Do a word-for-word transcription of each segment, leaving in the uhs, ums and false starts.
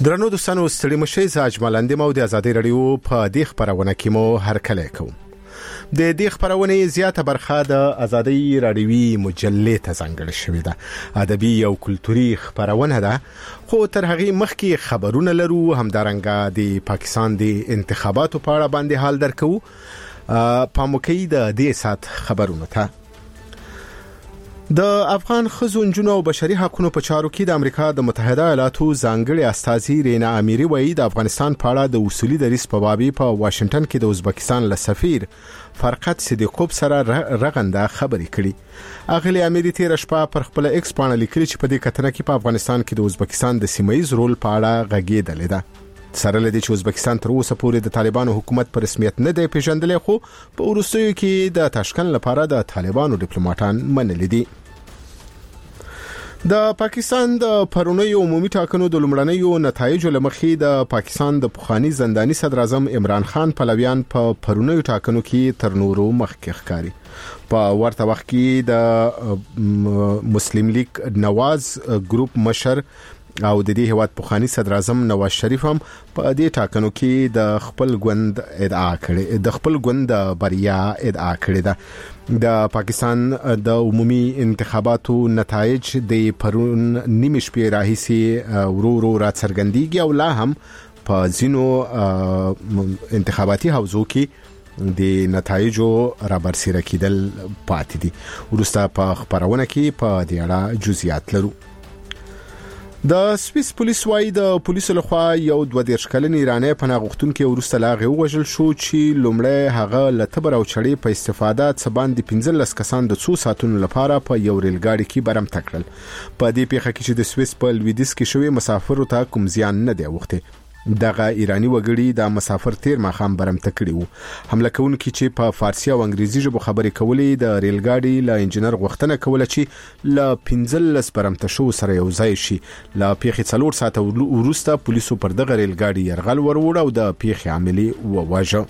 درنو دوستانو ستړي مشي ز اجمالاندې مو د ازادي رادیو په دې خبرونه کې مو هرکلی کوم. د دې خبرونه زیاته برخه د ازادي رادیوي مجلې ته ځانګړې شوې ده. ادبي او کلتوري خبرونه ده، خو تر هغه مخکې خبرونه لرو همدارنګه د پاکستان د انتخاباتو په اړه باندې حال درکو. پاموکي د دې سات خبرونه ته د افغان خزو نجونو او بشري حقوقو په چارو کې د امریکا د متحده ایالاتو ځانګړي استازي رینا اميري وایي د افغانستان په اړه د اصولي دریس په بابي په واشنگټن کې د ازبکستان له سفیر فرقت صدیقوب سره رغنده خبرې کړي. اغلی اميري تیر شپه پر خپل ایکس باندې لیکلي چې په دې کتنه کې په افغانستان کې د ازبکستان د سیمایي رول په اړه غږېدلې ده. سره لدی چې ازبکستان تر اوسه پورې د طالبانو حکومت پر رسمیت نه دی پیژندل، خو په وروستیو کې د تاشکند لپاره د طالبانو ډیپلوماټان منل دي. د پاکستان د پرونی عمومي ټاکنو د لومړنیو نتایجو لمخې د پاکستان د پخوانی زنداني صدر اعظم عمران خان پلویان په پرونی ټاکنو کې تر نورو مخکې ښکاري. په ورته وخت کې د مسلم لیگ نواز ګروپ مشر او د دې هواد پخوانی صدر اعظم نواز شریف هم په دې ټاکنو کې د خپل ګوند ادعا کړې د خپل ګوند بریا ادعا کړې ده. د پاکستان د عمومي انتخاباتو نتایج د پرون نیمه شپې راهیسي ورو ورو را څرګندېږي او لا هم په ځینو انتخاباتي حوزو کې د نتایجو را برسېره کېدل پاتې دي. وروسته په خبرونه کې په دې اړه جزئیات لرو. د سویس پولیس وايي د پولیسو لخوا یو دوه دیرش کلن ایرانی پناه غوښتونکي ورسته لاغه وژل شو چې لومړی هغه لتبر او چړې په استفاده څبان د پنځلس کسان د څو ساتونو لپاره په یو ریل ګاډي کې برم تکړل. په دې پیښه کې چې د سویس په لویدیس کې شوی مسافرو ته کوم زیان نه دی اوخته. دغه ایرانی وګړي د مسافر تیر مخام برم تکړي وو. حمله کوونکي چې په فارسی او انګریزي ژبه خبرې کولې د ریل ګاډي له انجنیر غوښتنه کوله چې ل پنځلس برم تشو سره یو ځای شي. ل پیښې څلور ساعت وروسته پولیسو پر دغه ریل ګاډي يرغل وروړ او د پیښې عاملي وواژه.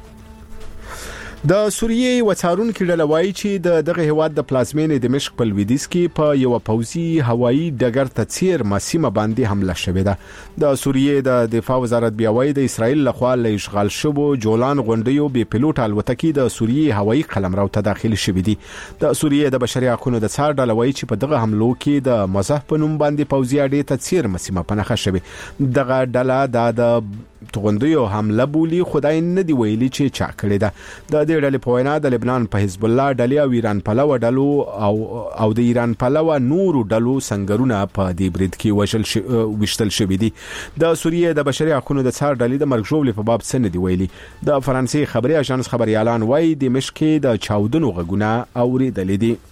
د سوریې وڅارون کې ډله وایي چې د دغه هواد د پلازمینې دمشق په لویدیس کې په یو پوځي هوایي ډګر ته چیر مسیمه باندې حمله شوې ده. د سوریې د دفاع وزارت بیا وایي د اسرایل لخوا له اشغال شوو جولان غونډیو بي پيلوټ الوتکې د سوریې هوایي قلمرو ته داخلي شوې دي. د سوریې د بشري حقوقو د څار ډله وایي چې په دغه حملو کې د مزه په نوم باندې پوځي اډې ته چیر مسیمه پنهخه شوې. دغه ډله د توغندیو حمله بولی خدای نه دی ویلي چې چا کړی ده. د دې ډلې په وینا د لبنان په حزب الله ډلې او ایران پلوه ډلو او او د ایران پلوه نورو ډلو څنګهونه په دې برید کې وشل ش... وشتل شوې دي. د سوریې د بشري حقوقو د څار ډلې د مرګ ژوبلې په باب څه نه دی ویلي. د فرانسې خبري اژانس خبري اعلان وایي د مشکې د چاودنو غږونه اوریدل دي.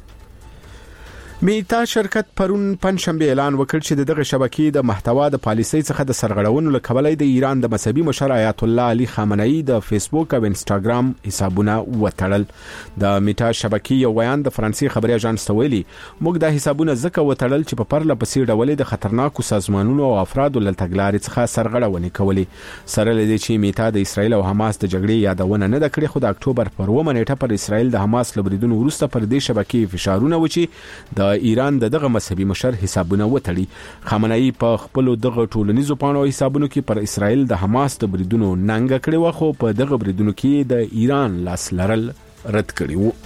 میتا شرکت پرون پنځشنبه اعلان وکړ چې دغه شبکې د محتوا د پالیسۍ څخه د سرغړونو لکولای د ایران د مذهبي مشر آیت الله علي خامنه‌ای د فیسبوک او انستګرام حسابونه وتړل. د میتا شبکې یو بیان د فرانسې خبري اژانس ته ویلي موږ د حسابونه ځکه وتړل چې په پرله پسې ډول د خطرناکو سازمانونو او افرادو له تګلارې څخه سرغړونې کولې. سره لدی چې میتا د اسرایل او حماس د جګړې یادونه نه کړې، خو د اکتوبر پر اوومه نیټه پر اسرایل د حماس لبریدونو وروسته پر دې شبکې فشارونه وچی د ایران دغه مذهبي مشر حسابونه وتړي. خامنه‌ای په خپل دغه ټولنیزو پاڼو حسابونو کې پر اسرائیل د حماس د بریدونو ننګ کړي و، خو په دغه بریدونو کې د ایران لاس لرل رد کړي وو.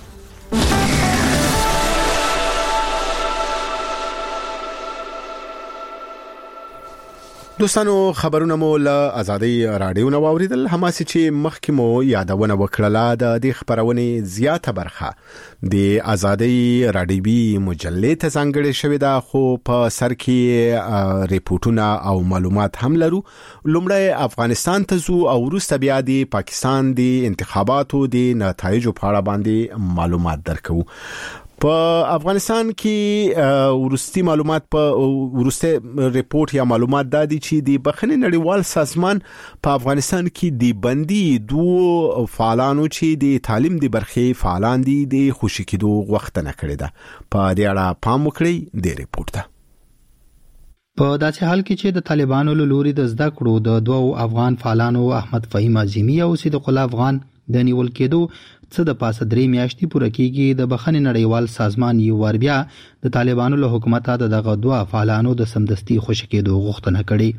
دوستانو خبرونه مو له ازادي رادیو نو اوریدل. هماسي چې مخکې مو یادونه وکړه د دې خبرونه زیاته برخه د ازادي رادیوي مجلې ته ځانګړې شوې ده، خو په سر کې ریپورتونه او معلومات هم لرو. لومړی افغانستان ته زو او وروسته بیا د پاکستان د انتخاباتو د نتایجو په اړه باندې معلومات درکو. په افغانستان کې ورستي معلومات په ورسته ریپورت یا معلومات دادي چې د بخښنې نړیوال سازمان په افغانستان کې د بندي دوه فعالانو چې د تعلیم د برخې فعالان دي د خوشی کېدو غوښتنه کړې ده. په دې اړه پام وکړئ د ریپورت ته. په داسې حال کې چې د طالبانو له لوري د زده کړو د دوه افغان فعالانو احمد فهیم اعظمي او صدیق الله افغان د نیول کېدو څه د پاسه درې میاشتې پوره کېږي، د بخښنې نړیوال سازمان یو ور بیا د طالبانو له حکومت د دغه دوه فعالانو د سمدستي خوشی کېدو غوښتنه کړې.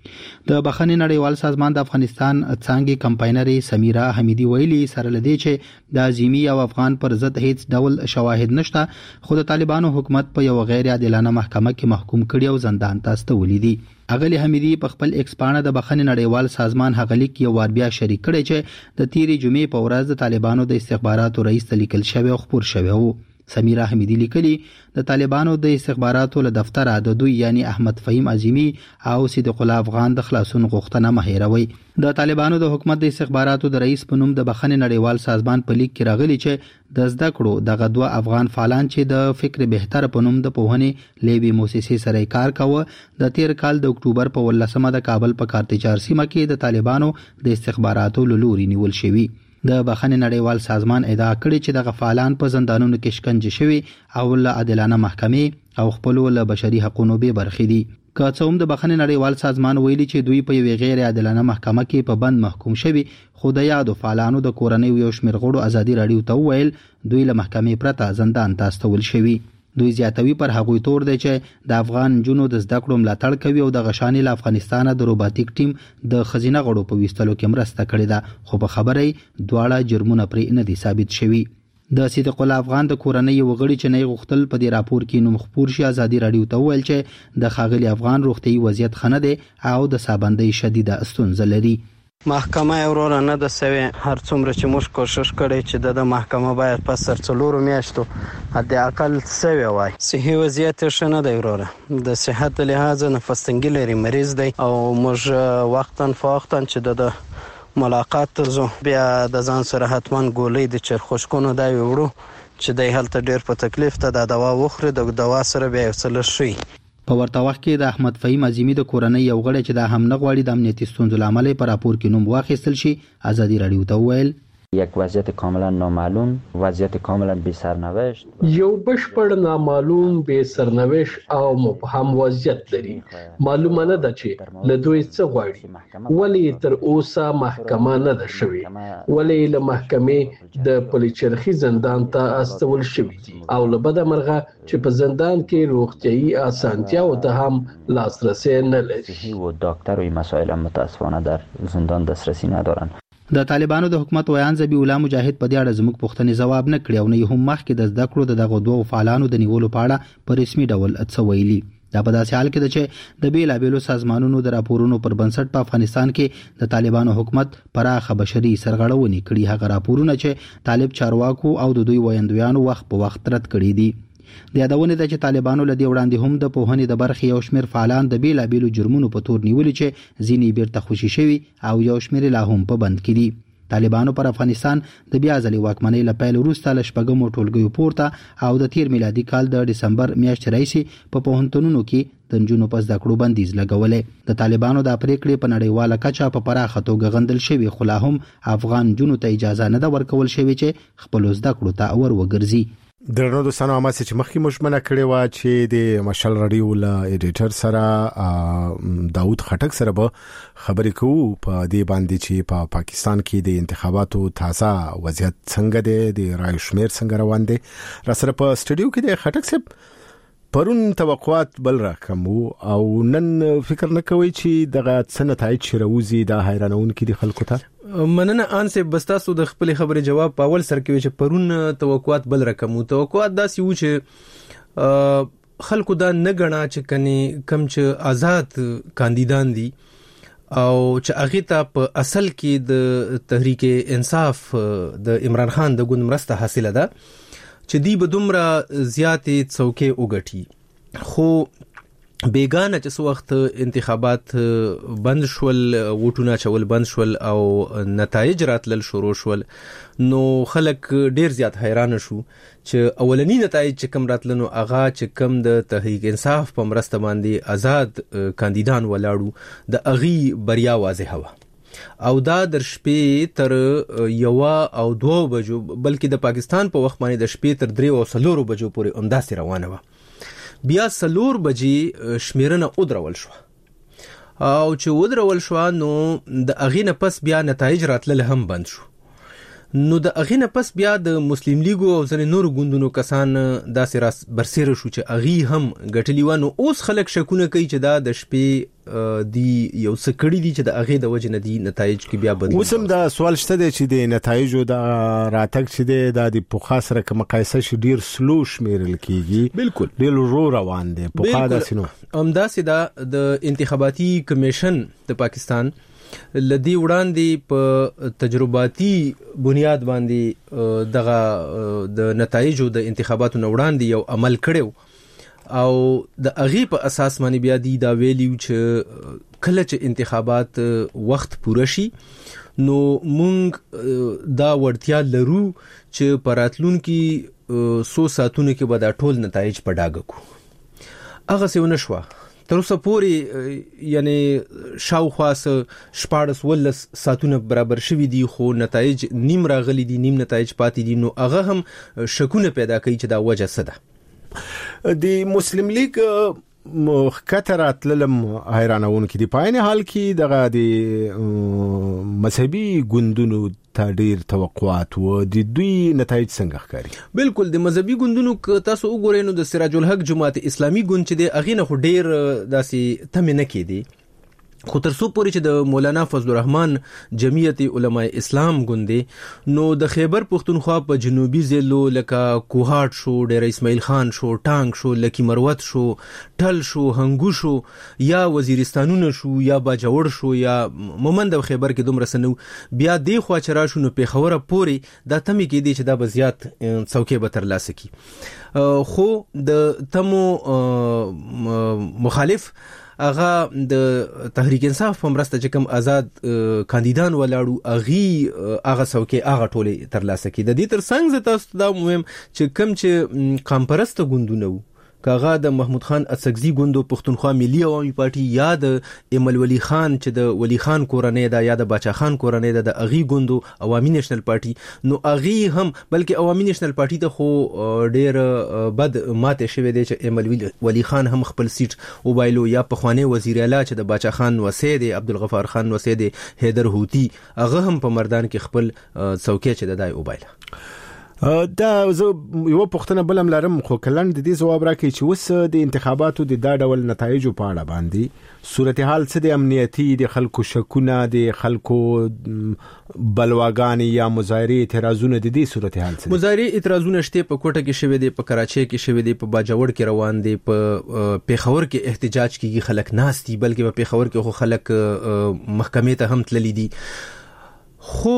د بخښنې نړیوال سازمان د افغانستان څانګې کمپاینري سمیرا حمیدي ویلي سره لدی چې د عظیمی او افغان پر ضد هیڅ ډول شواهد نشته، خو د طالبانو حکومت په یو غیر عادلانه محکمه کې محکوم کړي او زندان ته استولي دي. اغلی حمیدي په خپل ایکس پاڼه د بخښنې نړیوال سازمان هغه لیک یو وار بیا شریک کړی چې د تیری جمعې په ورځ د طالبانو د استخباراتو رئیس ته لیکل شوی او خبر شوی وو. سمیرا حمیدي لیکلي د طالبانو د استخباراتو له دفتر د دوی یعنی احمد فهیم عظیمی او صدیق الله افغان د خلاصون غوښتنه مهیروي. د طالبانو د حکومت د استخباراتو د رئیس په نوم د بخښنې نړیوال سازمان په لیک کې راغلي چې د زده کړو دغه دوه افغان فعالان چې د فکر بهتر په نوم د پوهنې لیوي موسسې سره کار کاوه د تیر کال د اکتوبر په ولسمه د کابل په کارتجار سیمه کې د طالبانو د استخباراتو له لوري نیول شوی. د بخښنې نړیوال سازمان ادعا کړې چې دغه فعالان په زندانونو کې شکنجه شوي او له عادلانه محکمې او خپل له بشري حقوقو به برخې دي. که څه هم د بخښنې نړیوال سازمان ویلي چې دوی په یوې غیر عادلانه محکمه کې په بند محکوم شوي، خو د یادو فعالانو د کورنۍ یو شمېر غړو ازادي راډیو ته وویل دوی له محکمې پرته زندان ته استول شوي. دوی زیاتوي پر هغوی تور دی چې د افغان جنو د زده کړو ملاتړ کوي او د غشانې له افغانستانه د روباتیک ټیم د خزینه غړو په ویستلو کې مرسته کړې ده، خو په خبره دواړه جرمونه پرې نه دي ثابت شوي. د صدیق الله افغان د کورنۍ یو غړي چې نه غوښتل په دې راپور کې نوم خپور شي ازادي راډیو ته وویل چې د ښاغلي افغان روغتیايي وضعیت ښه نه دی او د سابندۍ شدیده ستونزه لري. محکمه ورونه نه د سوي هر څومره چې موږ کوشش کړی چې د محکمه باید پس تر څلورو میاشتو حد اقل سوي وای. صحي وضعیت ښه نه دی ورونه، د صحت لحاظ نفس تنګي لري، مریض دی او موږ وختن فوختن چې د ملاقات ترزو بیا د ځان سره حتمان ګولۍ د چرخوشکونو دا وړو چې د هلته ډیر په تکلیف ته د دوا وخوري، د دوا سره بیا وسل شي. په ورته وخت کې د احمد فهیم عظیمی د کورنۍ یو غړی چې د هم نه غواړي د امنیتي ستونزو لامل په راپور کې نوم واخیستل شي ازادي راډیو ته وویل یک وضعیت کاملا نامعلوم، وضعیت کاملا بی سرنوشت، یو بشپړ نامعلوم بی سرنوشت او مبهم وضعیت لري. معلومه نه ده چې له دوی څه غواړي، ولې تر اوسه محکمه نه ده شوې، ولې له محکمې د پلیچرخي زندان ته استول شوي دي او له بده مرغه چې په زندان کې روغتیايي اسانتیاو ته هم لاسرسی نه لري و دکتر و این مسائل متاسفانه در زندان دسترسی ندارن. د طالبانو د حکومت ویان ذبیح الله مجاهد په دې اړه زموږ پوښتنې ځواب نه کړی او نه هم مخکې د زده کړو د دغه دوه فعالانو د نیولو په اړه په رسمي ډول څه ویلي. دا په داسې حال کې ده چې د بیلابیلو سازمانونو د راپورونو پر بنسټ په افغانستان کې د طالبانو حکومت پراخه بشري سرغړونې کړي. هغه راپورونه چې طالب چارواکو او د دوی ویاندویانو وخت په وخت رد کړي دي. د یادونه ده چې طالبانو له دې وړاندې هم د پوهنې د برخې یو شمېر فعالان د بیلابیلو جرمونو په تور نیولي چې ځینې بیرته خوشي شوي او یو شمېر لا هم په بند کې دي. طالبانو پر افغانستان د بیا ځلې واکمنۍ له پیل وروسته له شپږمو ټولګیو پورته او د تیر میلادي کال د ډسمبر میاشتې راهیسې په پوهنتونونو کې د نجونو په زده کړو بندیز لګولې. د طالبانو د پریکړې په نړیواله کچه په پراخه توګه غندل شوی، خو لا هم افغان جنونو ته اجازه نه ده ورکول شوې چې خپل زده کړو ته ور وګرځي. درنو دوستانو، اماس چې مخکې مشمنه کړې و چې د مشال رادیو له ایډیټر سره داوود خټک سره به خبرې کوو په دې باندې چې په پا پاکستان کې د انتخاباتو تازه وضعیت څنګه دی، د رای شمیر څنګه روان دی. را سره په سټوډیو کې د خټک صاحب پرون توقعات بل رقم او نن فکر نه کوي چې دغه څه نتایج شروزي د حیرانون کې د خلکو ته. مننه انسه بستاسو د خپل خبرې جواب په اول سر کې چې پرون توقعات بل رقم او توقعات داسې و چې خلکو دا نه غنا چې کني کم چې آزاد کاندیدان دي او چې هغه ته په اصل کې د تحریک انصاف د عمران خان د ګوند مرسته حاصله ده چې دی به دومره زیاتې څوکې وګټي. خو بیگانه چې څو وخت انتخابات بند شول، ووټونه چول بند شول او نتایج راتلل شروع شول، نو خلک ډیر زیات حیران شو چې اولنی نتایج چې کم راتلنو هغه چې کم د تحریک انصاف په مرسته باندې آزاد کاندیدان ولاړو د اغي بریا واضحه و او دا در شپې تر یو او دو بجو بلکې د پاکستان په وخت باندې د شپې تر درې او څلورو بجو پورې همداسې روانه و. بیا څلور بجې شمیرنه ودرول شو او چې ودرول شو نو د اغې نه پس بیا نتایج راتلل هم بند شو. نو د اغه نه پس بیا د مسلم لیګ او ځنې نور ګوندونو کسان داسې راس برسېره شو چې اغه هم ګټلی و. نو اوس خلک شکونه کوي چې دا د شپې دی یو څه کړي دي چې د اغه د وجه نه دي نتایج کې بیا بدل. وسم دا سوال شته دی چې د نتایجو د راتګ چې دی د د پوخا سره کوم مقایسه شي ډیر سلو شمیرل کیږي. بالکل ډیر رو روان دي پوخا د سينو همدا سدا د انتخاباتي کمیشن د پاکستان لدی وړاندې په تجرباتي بنیاد باندې دغه د نتایجو د انتخاباتو نه وړاندې یو عمل کړو او د اغي په اساس باندې بیا دی دا ویلیو چې کله چې انتخابات وخت پوره شي نو مونږ دا ورتیا لرو چې پراتلونکو سو ساتونه کې به دا ټول نتایج په ډاګه کو. هغه څه ونه شو تر اوسه پورې یعنی شاوخوا شپاړس ولس ساتونه برابر شوي دي خو نتایج نیم راغلي دي نیم نتایج پاتې دي. نو هغه هم شکونه پیدا کوي چې دا وجه څه ده. د مسلم لیگ مخکترات للم حیرانون کې دی پاینه حال کې دغه د مذهبي ګوندونو ته ډیر توقعات و د دوی نتایج څنګه ښکاري؟ بالکل د مذهبي ګوندونو تاسو وګورئ نو د سراج الحق جماعت اسلامي ګوند چې دی اغه نه ډیر داسې تم نه کېدی خو تر څو پورې چې د مولانا فضل الرحمن جمعیت علماء اسلام ګوندې نو د خیبر پختونخوا په جنوبي ضلعو لکه کوهاټ شو ډیر اسماعیل خان شو ټانګ شو لکی مروت شو ټل شو هنګو شو یا وزیرستانونه شو یا باجوړ شو یا مومند خیبر کې دومره سنو بیا دی خو چر شو نو پیښوره پورې دا تمې کې دي چې دا بزیات څوکې به تر لاسه کی. خو د تمو مخالف اغه د تحریک انصاف په مرسته چې کوم آزاد کاندیدان ولاړو اغي اغه څوکې اغه ټوله تر لاسه کی. د دې تر څنګ تاسو دا مهم چې کوم چې قام پرست ګوندونه کاغه د محمود خان اڅکزي ګوندو پښتونخوا ملي عوامي پارټي یا د ایمل ولی خان چې د ولی خان کورنۍ دا یا د باچا خان کورنۍ دا د اغي ګوندو عوامي نېشنل پارټي نو اغي هم بلکې عوامي نېشنل پارټي ته خو ډېر بد ماته شوی دی چې ایمل ولی خان هم خپل سیټ وبایلو یا په خواني وزیر اعلی چې د باچا خان وسید عبدالغفار خان وسید حیدر هوتی هغه هم په مردان کې خپل څوکۍ چې د دای وبایله. دا زه یو پښتنه بلم لرم خو کلن د دې جواب راکړي چې وس د انتخاباتو د دا ډول نتایجو په اړه باندې صورتحال څه د امنیتي د خلکو شکونه د خلکو بلواګانی یا مظاهره اعتراضونه د دې صورتحال څه مظاهره اعتراضونه شته په کوټه کې شوه دي په کراچۍ کې شوه دي په باجوړ کې روان دي په پیښور کې احتجاج کیږي خلک ناستي بلکې په پیښور کې خو خلک محکمې ته هم تللی دي. خو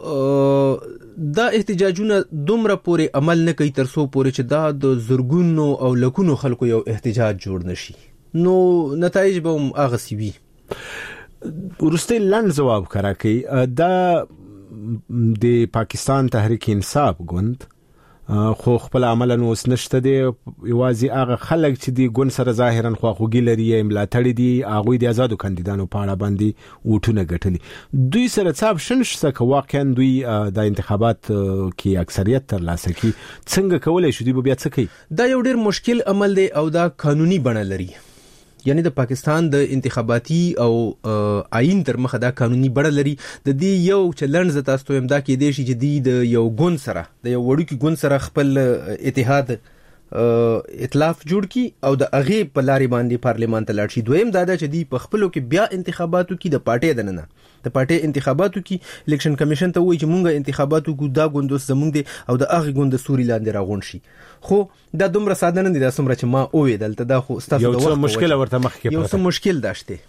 دا احتجاجونه دومره پورې عمل نه کوي تر څو پورې چې دا د زرګونو او لکونو خلکو یو احتجاج جوړ نشي نو نتایج به هم هغه سی وي. ورسته لاند جواب کراکې دا د پاکستان تحریک انصاف ګوند خو خپل عمل نو اوس نشته دی یوازې هغه خلک چې دی ګون سره ظاهرا خواخوږي لري ملاتړي دي هغه د آزادو کاندیدانو په اړه باندې وټونه ګټلي دوی سره څاب شنشته که واقعا دوی د انتخابات کې اکثریت تر لاسه کی څنګه کولای شي دوی بیا څه کوي؟ دا یو ډیر مشکل عمل دی او دا قانوني بڼه لري یعنی د پاکستان د انتخاباتي او آئین تر مخه دا قانوني بڼه لري. د دې یو چلنج تاسو ته هم دا کې دی چې د یو ګوند سره د یو وړوکی ګوند سره خپل اتحاد ائتلاف جوړ کی او د اغه په لاري باندې پارلیمان ته لاړ شي. دویم دا چې دی په خپلو کې بیا انتخاباتو کې د پارټي دننه د پارټي انتخاباتو کې الیکشن کمیشن ته وایي چې مونږه انتخاباتو کو دا ګوندوس زمونږ دي او د اغه ګوند سوري لاندې راغون شي. خو دا دومره ساده نه دي دا څومره چې ما اوې دلته دا خو ستاسو د وخت مشکل ورته مخ کې یو څه مشکل داشته.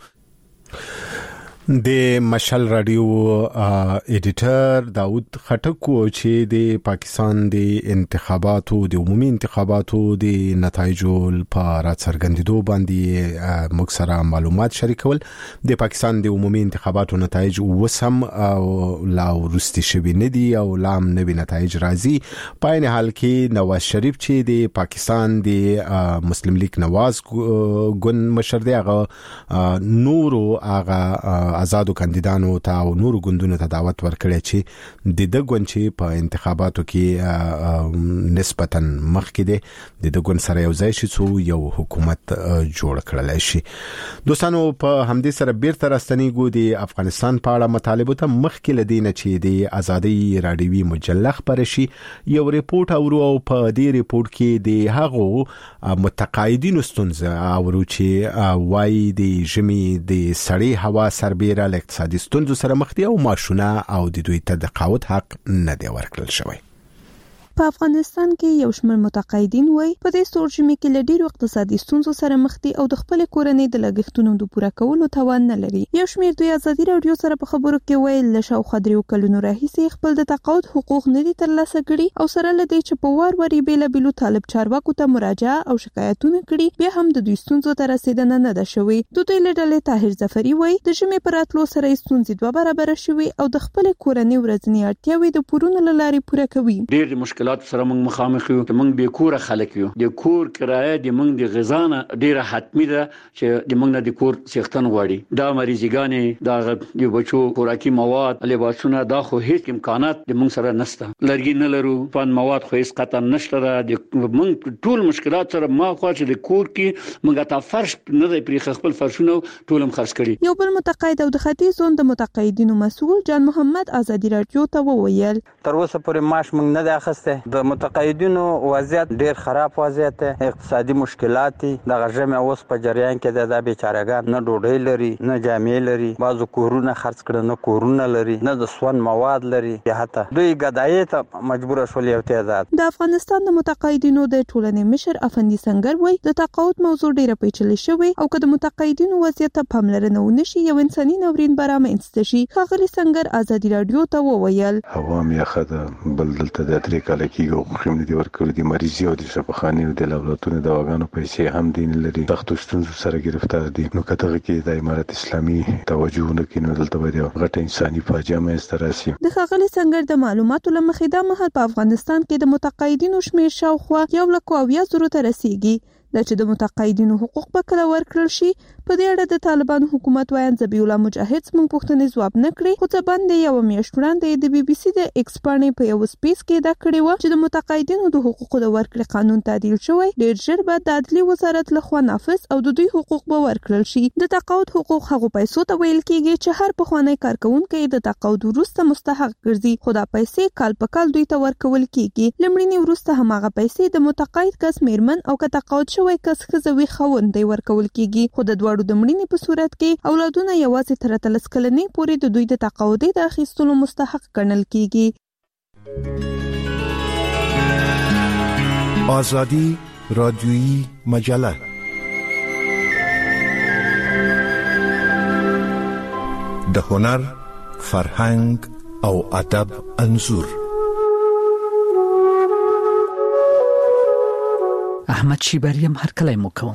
د مشل رادیو ایډیټر داود خټک چې د پاکستان د انتخاباتو د عمومي انتخاباتو د نتایجو لپاره څرګندېدو باندې موږ سره معلومات شریکول. د پاکستان د عمومي انتخاباتو نتایج وسم او لا ورستي شوي نه دي او لام نوي نتایج راځي. په عین حال کې نواز شریف چې د پاکستان د مسلم لیگ نواز ګوند مشر دی هغه نورو هغه آزادو کاندیدانو ته او نورو ګوندونو ته دعوت ورکړی چې د د ګوند چې په انتخاباتو کې نسبتاً مخکې دی د د ګوند سره یو ځای شي څو یو حکومت جوړ کړل شي. دوستانو په همدې سره بیرته راستنیږو د افغانستان په اړه مطالبه ته مخکې لدینه چې د ازادي رادیوي مجله خبر شي یو ریپورت اورو او په دې ریپورت کې د هغو متقاعدینو ستونزې اورو چې وايي د ژمي د سړې هوا سربېره له اقتصادي ستونزو سره مخ دي او ماشونه او د دوی ته د تقاعد حق نه دی ورکړل شوی. په افغانستان کې یو شمېر متقاعدین وایي په دې سور ژمي کې له ډېرو اقتصادي ستونزو سره مخ دي او د خپل کورنۍ د لګښتونو د پوره کولو توان نه لري. یو شمېر دوی ازادي رادیو سره په خبرو کې ویل له شاوخوا درې کلونو راهیسې خپل د تقاعد حقوق نه دي ترلاسه کړي او سره له دې چې په وار واري بیلابېلو طالب چارواکو ته مراجعه او شکایتونه کړي بیا هم د دوی ستونزو ته رسیدنه نه ده شوې. د دوی له ډلې طاهر ظفري وایي د ژمي په راتلو سره ستونزې دوه برابره شوې او د خپل کورنۍ ورځنی اړتیاوې د پورونو له لارې پوره کوي. ډېر مشکلات سره موږ مخامخ یو چې موږ به کور خلک یو د کور کرایه د موږ د غذا ډیره حتمی ده چې د موږ نه د کور څښتن غواړي دا مریضګانې دا د بچو خوراکي مواد لباسونه دا خو هیڅ امکانات د موږ سره نشته لرګي نه لرو فن مواد خو هیڅ قطع نشته د موږ ټول مشکلات سره ما خو چې د کور کې موږ ته فرش نه دی پرې خپل فرشونه ټول هم خرڅ کړي. یو بل متقاعد او د ختیځ زون د متقاعدینو مسؤل جان محمد ازادي رادیو ته وویل تر اوسه پورې معاش موږ نه دی اخیسته د متقاعد دینو وضعیت ډیر خراب وضعیت دی اقتصادي مشکلات دي د غژمه اوس په جریان کې د بیچارهګان نه ډوډۍ لري نه جامې لري بعضو کورونه خرڅ کړي نه کورونه لري نه د سون مواد لري یا حتی دوی ګدایي ته مجبور شول یو تعداد. د افغانستان د متقاعدینو د ټولنې مشر افندي سنگر وایي د تقاعد موضوع ډیره پیچلې شوې او که د متقاعدینو وضعیت ته پاملرنه ونشي یو انساني ناورین برامنځته شي. ښاغلي سنگر ازادي رادیو ته وویل هوا مې خده بل دلته د درې کال کېږي دي ورکړي د مریضي او د شفاخانې او د لابراتوارونو دواګانو پیسې هم دین لري سختو ستونزو سره گرفتار دي نو کته کې د امارت اسلامي توجه نه کینو دلته باید غټه انساني فاجعه مې راسي. د ښاغلي سنگر د معلوماتو لمخې دا مهال په افغانستان کې د متقاعدینو شمېر شاوخوا یو لک او اویا زرو ته رسیږي. دا چې د متقاعدینو حقوق به کله ورکړل شي په دې اړه د طالبانو حکومت وایي ذبیح الله مجاهد څنګه پوښتنې ځواب نه کړي خو څه باندې یو میاشت وړاندې د بي بي سي د ایکس پاڼې په یو سپیس کې دا کړی و چې د متقاعدینو د حقوقو د ورکړې قانون تعدیل شوی ډیر ژر به د عدلي وزارت لخوا نافذ او د دوی حقوق به ورکړل شي. د تقاعد حقوق هغه پیسو ته ویل کېږي چې هر پخوانی کارکونکي د تقاعد وروسته مستحق ګرځي خو دا پیسې کال په کال دوی ته ورکول کېږي. لمړني وروسته هماغه پیسې د متقاعد کس میرمن او که تقاعد شوی کس ښځه وي خاوند دی ورکول کېږي خو د دواړو د مړینې په صورت کې اولادونه یوازې تر اتلس کلنۍ پورې د دوی د تقاعد د اخیستلو مستحق ګڼل کېږي. آزادی رادیویی مجله د هنر فرهنګ او ادب انځور. احمد شیبریم هر کله مو کوم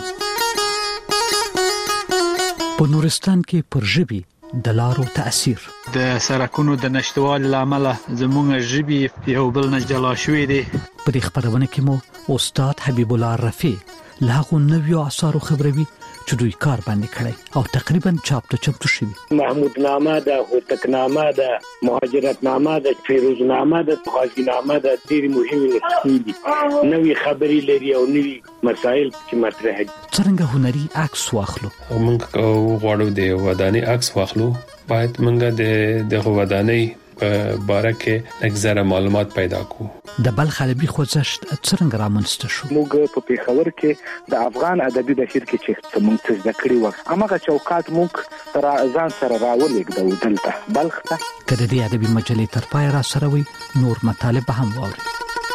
په نورستان کې پر ژبي د لارو تاثیر د سرکونو د نشټوالي لامل زموږ ژبي یو بل نه جلا شوې دي. په دې خبرونه کې مو استاد حبیب الله رفیع لاغو نویو اثارو خبروي چې دوی کار باندې کړی او تقریبا چاپ ته چمتو شوی. محمود نامه ده هوتک نامه ده مهاجرت نامه ده فیروز نامه ده غازی نامه ده ډېر مهمه دي نوې خبرې لري او نوې مسائل چې مطرح دي. څنګه هنري عکس واخلو موږ غواړو د ودانۍ عکس واخلو باید موږ د د ودانۍ په باره کې اکثره معلومات پیدا کو. د بلخ ادبي خوځښت څنګه رامنځته شو؟ موږ په پیښور کې د افغان ادبي بهیر کې چې موږ څه زده کړي و هغه چوکاټ موږ تر ځان سره راولېږدو دلته بلخ ته. کله دې ادبي مجلې تر پای را سره وي نور مطالب هم واوري.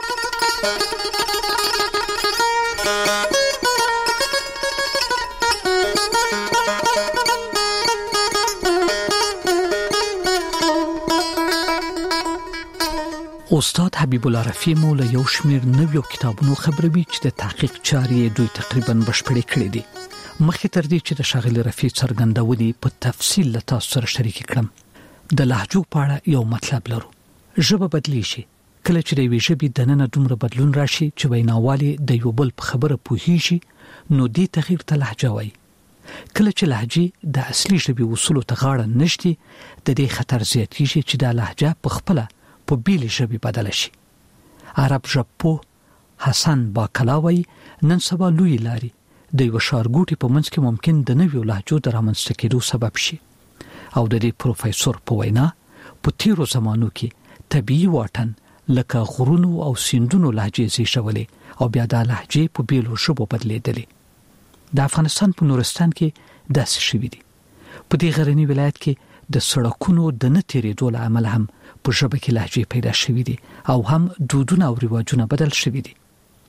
استاد حبیب الله رفیع مو له یو شمیر نویو کتابونو خبروي چې د تحقیق چارې دوی تقریبا بشپړې کړې دي. مخکې تر دې چې د شاغلي رفیع څرګندونې په تفصیل له تاسو سره شریک کړم د لهجو په اړه یو مطلب لرو. ژبه بدلی شي کله چې د یوې ژبې دننه دومره بدلون راشي چې ویناوالي د یو بل په خبره پوهیږي نو دې تغییر ته لهجه وایي. کله چې لهجه د اصلي ژبې اصولو ته غاړه نشي د دې خطر زیاتېږي چې د لهجه په خپل په بیل ژبې بدل شي. عرب ژبپو حسن باکلاوی نن سبا لوی لاري د یو شارګوټي په منځ کې ممکن د نویو لهجو د رامنځته کېدو سبب شي او د دې پروفیسور په وینا په تیرو زمانو کې طبيعي واټن لکه غرونو او سیندونو لهجې زیږولې او بیا د لهجې په بیلو ژبو بدلېدلې. د افغانستان په نورستان کې داسې شوي دي. په دې غرني ولایت کې د سړکونو د نه تېرېدو له امله هم په ژبه کې لهجې پیدا شوي دي او هم دودونه او رواجونه بدل شوي دي.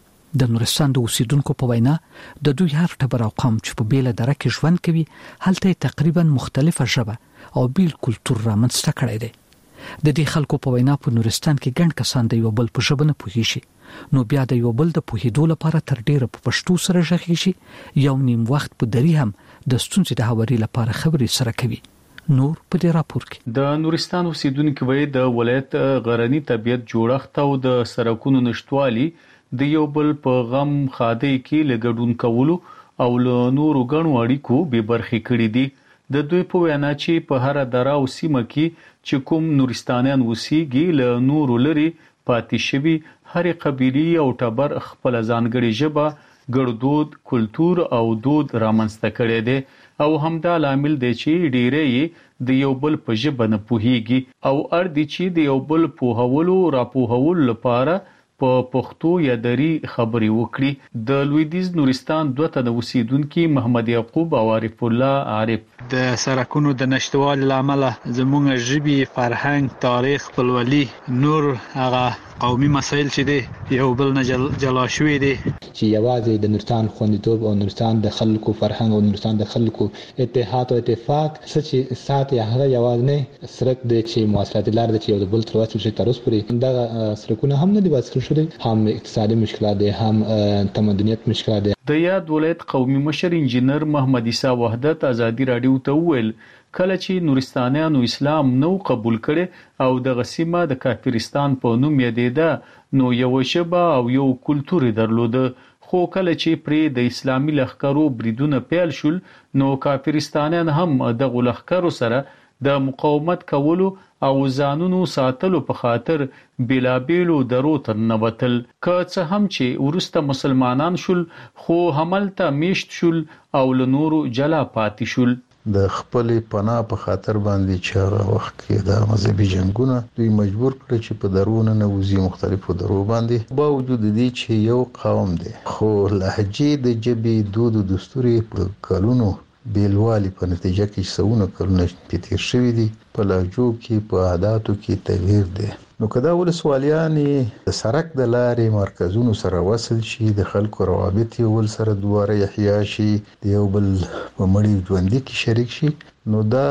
د نورستان د اوسیدونکو په وینا د دوی هر ټبر او قوم چې په بیله دره کې ژوند کوي هلته تقریبا مختلفه ژبه او بیل کلتور رامنځته کړی دی. د دې خلکو په وینا په نورستان کې ګڼ کسان د یو بل په ژبه نه پوهیږي، نو بیا د یو بل د پوهېدو لپاره تر ډیره په پښتو سره غږیږي، یو نیم وخت په دری هم د ستونزې د هواري لپاره خبرې سره کوي. نور په دې راپور کې د نورستان اوسیدونکو وایي د ولایت غرنی طبيعت جوړښت او د سړکونو نشټوالي د یو بل په غم خاده کې لګډون کولو او له نورو غنو اړیکو به برخې کړې دي. د دوی په وینا چې په هر دره او سیمه کې چې کوم نورستانیان وسیږي له نورو لري پاتې شوي هر قبيله او ټبر خپل ځانګړي ژبه، ګړدود، کلچر او دود رامنځته کړي دي او همدا لامل دی چې ډیرې د یو بل په ژبه نه پوهیږي او ار دي چې د یو بل په هولو راپوهول لپاره په پښتو یا دری خبري وکړي. د لویدیز نورستان دوه تنه اوسیدونکو محمد یعقوب او عارف الله عارف د سرکونو د نشټوالي لامل زموږ ژبي، فرهنګ، تاریخ، خپلولي، نور هغه قومي مسایل چې دي یو بل نه جلا شوي دي چې یوازې د نورستان خوندیتوب او نورستان د خلکو فرهنګ او نورستان د خلکو اتحاد او اتفاق سچ ساتي هغه یوازې نه سرک د چې مواصلات لار د چې یو بل تر واسه تر اوسه پورې دا سرکونه هم نه دي واسه شوي، هم اقتصادي مشکلات دي، هم تمدنیت مشکلات دي. د یاد ولایت قومي مشر انجینر محمد عیسی وحدت ازادي رادیو ته ویل کله چې نورستانیانو اسلام نو قبول کړي او د غسیمه د کافرستان په نوم یادېده نو یو شبه او یو کلچر درلوده، خو کله چې پرې د اسلامي لخرو بریدونه پیل شول نو کافرستانیان هم د لخرو سره د مقاومت کولو او ځانونو ساتلو په خاطر بلابلو درو تر نوتل. که څه هم چې ورسته مسلمانان شول خو هملته میشت شول او له نورو جلا پاتې شول. د خپل پناه په خاطر باندې چې هغه وخت کې د مذهبي جنگونه دوی مجبور کړ چې په درونه نه وزي مختلفو درو باندې با وجود دي چې یو قوم دی خو لهجې د جبې دود او دستور په کلونو بیلوالی په نتیجه کې سونه کلونه تیر شوی دي، په لهجو کې په عادتو کې تغییر دی. نو کدا ول سوالیانې د سرک د لارې مرکزونو سره وصل شي، د خلکو روابط یو ول سره دواره احیا شي، د یو بل په مړی ژوند کې شریک شي، نو دا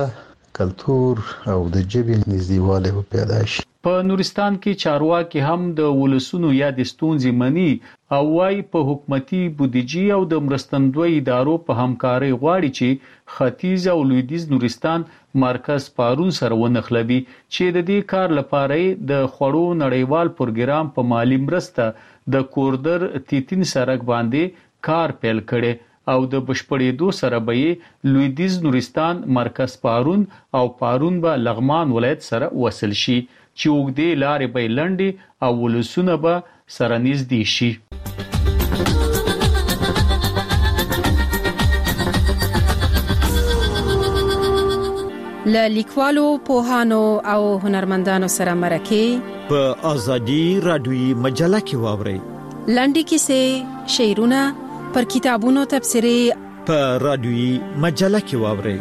کلچر او د جبې نږدېوالی پیدا شي. په نورستان کې چارواکي هم د ولسونو یا د ستونزې مني او وايي په حکومتي بودیجې او د مرستندوی ادارو په همکارۍ غواړي چې ختیځ او لویدیز نورستان مرکز پارون سره ونخلوي چې د دې کار لپاره د خوړو نړیوال پروګرام په مالی مرسته د کوردر تیتین سرک باندې کار پیل کړي او د بشپړېدو سره به لویدیز نورستان مرکز پارون او پارون به لغمان ولایت سره وصل شي چې وګړي لارې به لنډي او ولسونه به سره نږدې شي. له لیکوالو، پوهانو او هنرمندانو سره مرکه په ازادي رادیوي مجله کې واوري لنډي کیسې، شعرونه، پر کتابونو تبصرې په رادیوي مجله کې واوري.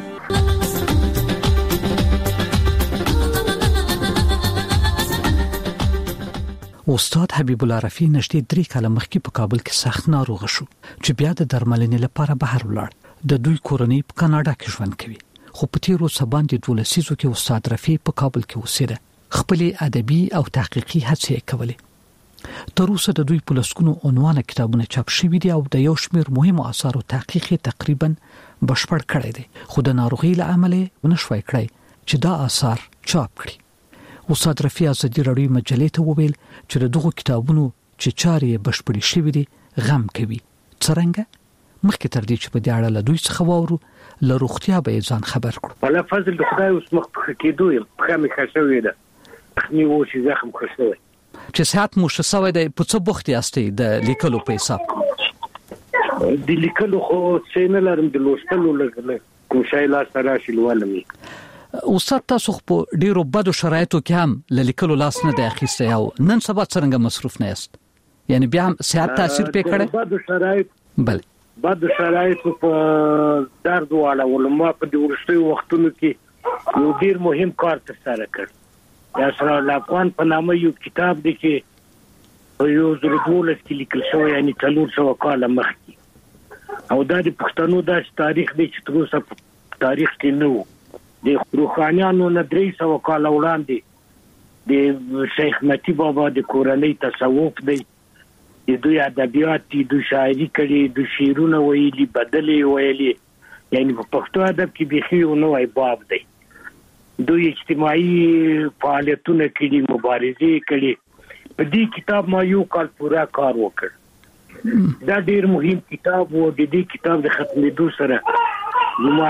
استاد حبیب الله رفیع نږدې درې کاله مخکې په کابل کې سخت ناروغ شو چې بیا د درملنې لپاره بهر ولاړ. د دوی کورنۍ په کاناډا کې ژوند کوي، خو په تیرو سباندې دوه لسیزو کې استاد رفیع په کابل کې اوسېده. خپل ادبي او تحقیقي هڅې کولې. تر اوسه د دوی په لسګونو عنوانه کتابونه چاپ شوي دي او د یو شمېر مهمو آثارو تحقیق تقریبا بشپړ کړی دی، خو د ناروغۍ له امله ونشوي کړی چې دا آثار چاپ کړي. استاد رفیع ازادي رادیو مجلې ته وویل چې دغه کتابونو چې چارې بشپړې شوي دي غم کوي. څرنګه مخکې تر دې چې په دې اړه له دوی څخه واورو له روغتیا به ځان خبر کړو. ولا فضل د خدای اوس مخ په کېدو یم خو مې خښوي ده خني و چې زخم خښوي چې صحت مو شسوي د په څه بوخت یاستئ د لیکلو په حساب د لیکلو خو څه نه لرم د لوستلو لګل کوم شای لا سره شلوالم. استاد تاسو په ډیرو بدو شرایطو کې هم ل لیکلو لاس نه د اخیسته او نن سبا څنګه مصروف نه یاست یعنی بیا هم صحت تاثیر پې کړی؟ بدو شرایط بله بدو شرایط په درد واله ولما په د ورستي وختونو کې یو ډیر مهم کار ترسره کړ یا سره الافغان په نامه یو کتاب دی چې یو زره دولس کې لیکل شوی یعنی څلور سوه کاله مخکې او دا د پښتنو د تاریخ دی چې تر اوسه تاریخ کې نه و د روحانیانو نه درې سوه کاله وړاندې د شیخ متی بابا د کورنۍ تصوف دی د دوی ادبیات دي د شاعري کړي د شعرونه ویلي بدلې ویلي یعنی په پښتو ادب کې بيخي نو وای باب دی دوی اجتماعي فعالیتونه کړي مبارزې کړي په دې کتاب ما یو کال پورا کار وکړ دا ډیر مهم کتاب و د دې کتاب د ختمېدو سره زما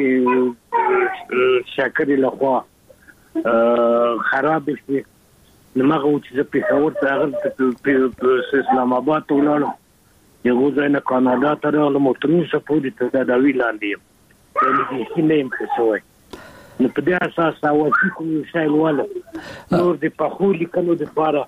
په شاکر له خوا خراب شي نمغه چې په پېښور ته هغه په اسلام آباد ته ولاړم یو ځای نه کاناډا ته راغلم او تر اوسه پورې ته تداوی لاندې یم یعنې بیخي نه یم ښه شوی نو په دې اساس اوسي کوم یو شی لولم نور د پخو لیکنو دپاره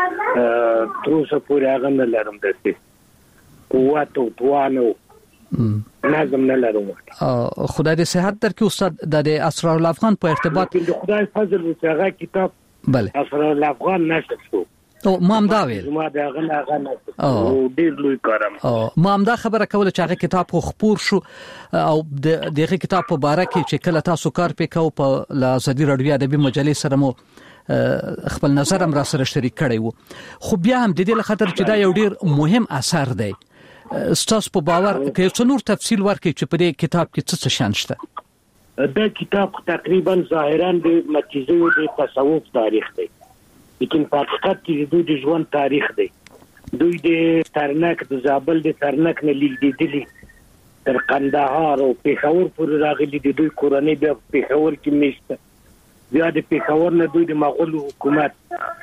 تر اوسه پورې هغه نه لرم داسې قوت او توان او نظم نه لرم. خدای دې صحت درکړي استاد د اسرار الافغان په ارتباط د خدای فضل چې هغه کتاب بله اسرار الافغان نشر شو او ما هم دا ویل ما دا غل هغه نشر او ډیر لوی کارم ما هم دا خبره کوله چې هغه کتاب خو خپور شو او دغه کتاب په باره کې چې کله تاسو کار پکاو په لازدي رادیو ادبي مجلې سره مو خپل نظر هم را سره شریک کړی وو خو بیا هم د دې لخاطر چې دا یو ډیر مهم اثر دی ستاسو په باور کې څو نور تفصیل ورکړي چې په دې کتاب کې څه څه شان شته؟ دا کتاب تقریبا ظاهرا د متیزو د تصوف تاریخ دی لیکن په حقیقت کې دوی د ژوند تاریخ دی دوی د ترنک د زابل د ترنک نه لیدلې تر قندهار او پېښور پورې راغلي د دوی کورنۍ بیا پېښور کې میشته بیا د پېښور نه دوی د مغول حکومت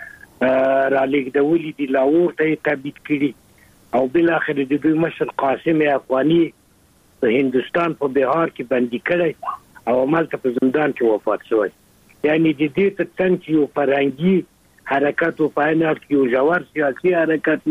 را لېږدولي دي لاهور ته یې تبعید کړي او بالاخره د دوی مشر قاسم افغاني په هندوستان په بهار کې بندي کړی او مالته په زندان کې وفات شوی یعنی د دې ته څنګه یو فرهنګي حرکت او پاینات کې یو جوړ سیاسي حرکت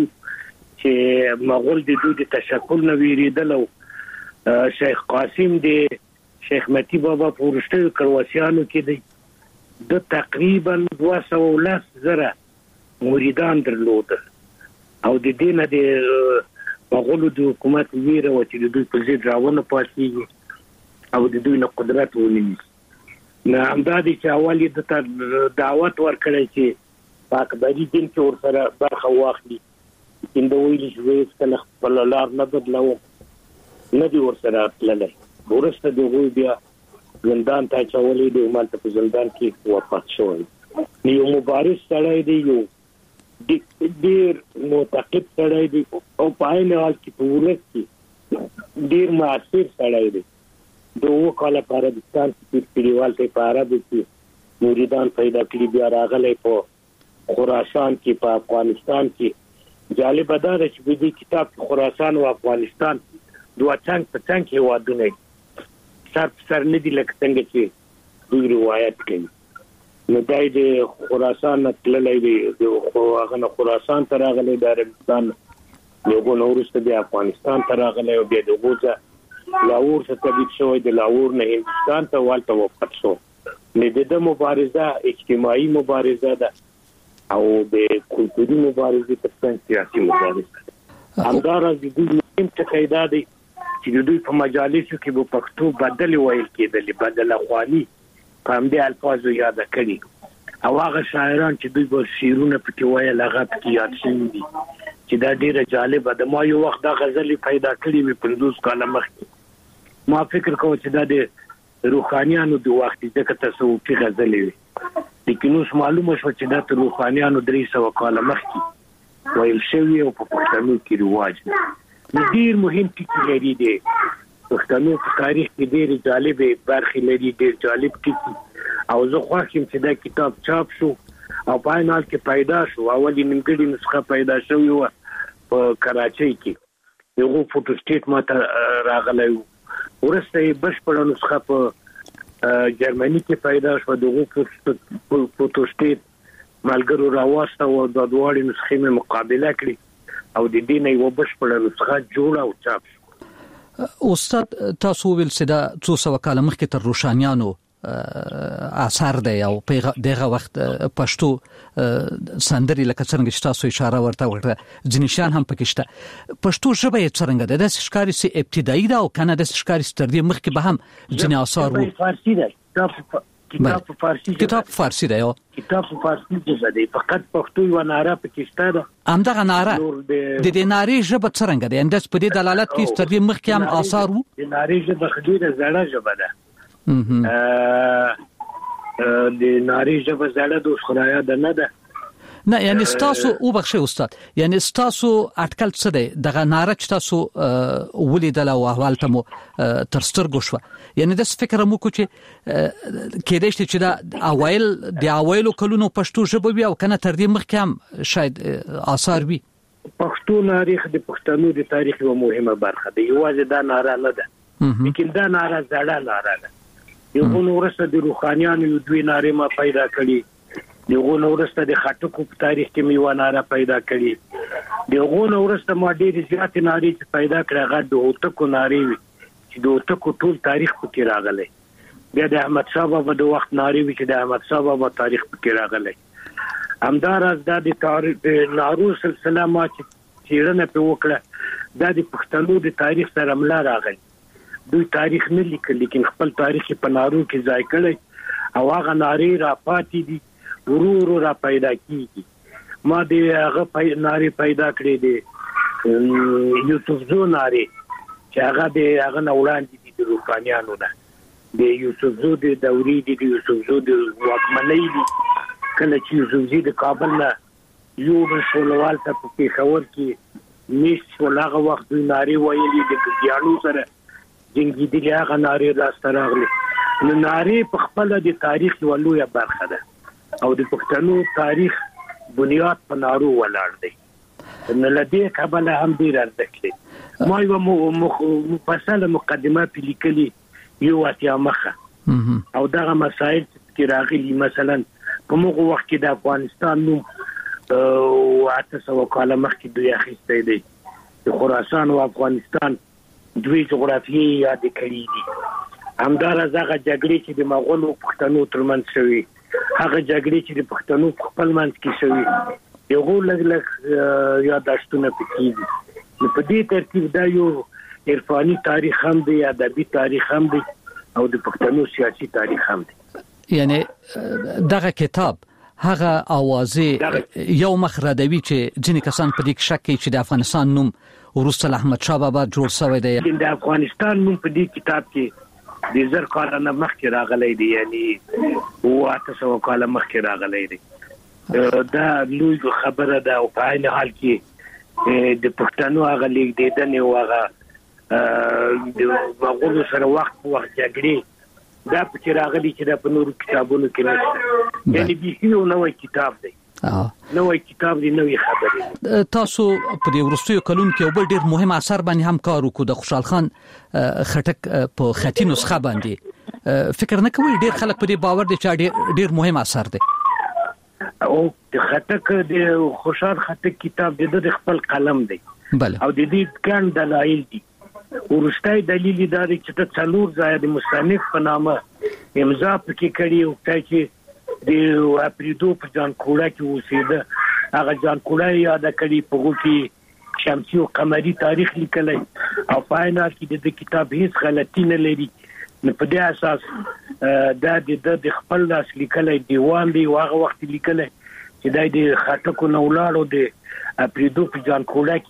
چې مغول د دوی د تشکل نه ویریدل او شیخ قاسم د شیخ متی بابا په ورشتو کرواسیانو کې دی د تقریبا دوه سوه او لس زره مریدان درلودل او د دې نه د مغولو د حکومت ویره و چې د دوی په ضد راونه پاتېږي او د دوی نه قدرت ونیسي نه همدا دی چې اول یې د دعوت ورکړی چې په اکبري دین کې ورسره برخه واخلي لیکن د ویلي چې زه هېڅکله خپله لار نه بدلوم نه دي ورسره تللی وروسته د هغوی بیا زندان ته اچولی دی همالته په زندان کې وفات شوی یو مبارز سړی دی یو ډېر معتقد سړی دی او په عین حال کې په ولس کې ډېر مؤثر سړی دی د اووه کاله په عربستان کې کلیوال ته په عربو کې مریدان پیدا کړي بیا راغلی په خراسان کې په افغانستان کې جالبه دا ده چې په دې کتاب کې خراسان او افغانستان دوه څنګ په څنګ هېوادونه دي سر په سر نه دي لکه څنګه چې دوی روایت کوي نو دا یې د خراسان نه تللی دی هغه نه خراسان ته راغلی د عربستان د هغو نه وروسته بیا افغانستان ته راغلی او بیا د هغو څخه لاهور څخه تبعید شوی د لاهور نه هندوستان ته والته وفات شو نو د ده مبارزه اجتماعي مبارزه ده او د کلتوري مبارزې تر څنګ سیاسي مبارزه ده همداراز د دوی مهم ټکی دا دی چې د دوی په مجالسو کې به پښتو بدلې ویل کېدلې بدله خواني په همدې الفاظو یاده کړي او هغه شاعران چې دوی به شعرونه پکې ویل هغه پکې یاد شوي دي چې دا ډېره جالبه ده ما یو وخت دا غزلې پیدا کړې وې پنځوس کاله مخکې ما فکر کوم چې دا د روحانیانو د وخت ځکه تصوفي غزلې وي لیکن اوس معلومه شوه چې دا د روحانیانو درې سوه کاله مخکې ویل شوي او په پښتنو کې رواج دی ډیر مهم ټکی لري دی پښتنو په تاریخ کې ډیر جالب برخې لري ډیر جالب ټکی او زه خوښ یم چې دا کتاب چاپ شو او په عینال کې پیدا شو اولي نیمګړی نسخه پیدا شوی و په کراچۍ کې یو فوټو سټیټ ماته راغلی و ورسته یې بشپړه نسخه په جرمني کې پیدا شو دغه فوټو سټیټ ملګرو راوسته او د دوه نسخې مې مقابله کړې او د دې نه یو بشپړه نسخه جوړه او چاپ شو. استاد تاسو ویل چې دا څو سو کاله مخکې تر روشانیانو اثر دی او په دغه وخت پښتو سندري لکه څنګه چې تاسو اشاره ورته وکړه ځنیشان هم پکې شته پښتو ژبه یې څنګه ده د ښکاری سي ابتدایي ده او کنه د ښکاری ستر دی مخکې به هم ځنی اثر وو فارسی ده کتاب په فارسی کتاب فارسی ده یو کتاب په فارسی ژبه دی فقط پښتو یو ناره پکې شته ده همدغه ناره د دې ناري ژبه څنګه ده انداز په دې دلالت کوي ستر دی مخکې هم اثر وو د ناري ژبه خډيره زړه ژبه ده د ناری ژبه زړه د خدایا ده نه ده نه یعنی تاسو او بخښه استاد یعنی تاسو اټکل څه دی دغه ناره چې تاسو ولیدل او احوال ته مو تر سترګو شو یعنی د فکر مو کو چې کېدای شي چې دا اوایل د اوایلو کلونو پښتو ژبه وي او کنه تر دې مخکې هم شاید آثار وي پښتو تاریخ د پښتنو د تاریخ یو مهمه برخه ده یوازې دا ناره نه ده لیکن دا ناره زړه ناره ده یو نورسته د روحانيانو یو دوی ناره ما پیدا کړي یو نورسته د خټکو په تاریخ کې میوه ناره پیدا کړي یو نورسته ما ډېر زیات ناره چې پیدا کړه غږ د اوتکو ناره وي چې د اوتکو ټول تاریخ پکې راغلی بیا د احمد شاه بابا د وخت ناره وي چې د احمد شاه بابا تاریخ پکې راغلی همداراز د تاریخ نارو سلسله ما چې چیرنه په وکړه د پښتنو د تاریخ سره ملا راغلی دوی تاریخ نه لیکل لیکن خپل تاریخ په نارو کې ځای کړی او هغه ناری را پاتې دي ورور را پیدا کیږي ما دې هغه پای ناری پیدا کړې دي یوسف زو ناری چې هغه دې هغه نوړاندې دي د روحانيانو نه د یوسف زو د دوري دي د یوسف زو د واکمنۍ دي کله چې یوسف زو د کابل نه یو رسولوال ته په پیښور کې نش ولغه وخت دوی ناری ویلي د ګیانو سره جنگی دی هغه ناری راست راغلی نو ناری په خپل د تاریخ یو لوی برخه ده او د پښتنو تاریخ بنیاد په نارو ولاړ دی نو لدی قبل هم ډیر ارزښت ما یو مفصله مقدمه په لیکلي یو اتیا مخه او دغه مسائل چې راغلي مثلا په موږ وخت کې د افغانستان نو او اته سو کاله مخکې دوی اخیسته دي د خراسان او افغانستان دوی جغرافیي یاد کړی دي همدارس هغه جګړې چې د مغولو پښتنو ترمنځ شوي هغه جګړې چې د پښتنو خپل منځ کې شوي یو لږ لږ یاداشتونه پکې دي نو په دې ترتیب دا یو عرفاني تاریخ هم دی ادبي تاریخ هم دی او د پښتنو سیاسي تاریخ هم دی یعنی دغه کتاب هغه اوازې یو مخردوي چې ځینې کسان په دې کې شک کوي چې د افغانستان نوم ورسره احمد شاه بابا جوړ شوی دی د افغانستان نوم په دې کتاب کې د زر کال نه مخکې راغلی دی یعنی او اته سو کال مخکې راغلی دی دا لوی خبره ده او په عین حال کې د پښتنو هغه لیک دیدنې او هغه د مغولو سره وخت وخت جګړې دا په راغلي چې دا په نورو کتابونو کې نشته یعنی به یو نوې کتاب دی نوې کتاب دی نوې خبرې تاسو په دې ورستیو کلون کې یو بل ډیر مهم اثر باندې هم کار وکړو د خوشحال خان خټک په خطي نسخه باندې فکر نه کوي ډیر خلک په دې باور دي چې ډیر ډیر مهم اثر دی او د خټک د خوشحال خټک کتاب د خپل قلم دی بله او د دې ګڼ دلایل دي ورستای دلیل دا دی چې ته څلور ځای د مصنف په نامه امضا پکې کړی او چې د اپریدو په ځان کوړه کې اوسېده هغه ځان کوړه یاد کړی په وګ کې شمسي او قمري تاریخ لیکلی او پاینا کې د کتاب هیڅ غلطی نه لري نو په دې اساس دا د خپل لاس لیکلی دیوان دی هغه وخت لیکلی چې دا د خټکو نو لاړو د اپریدو په ځان کوړه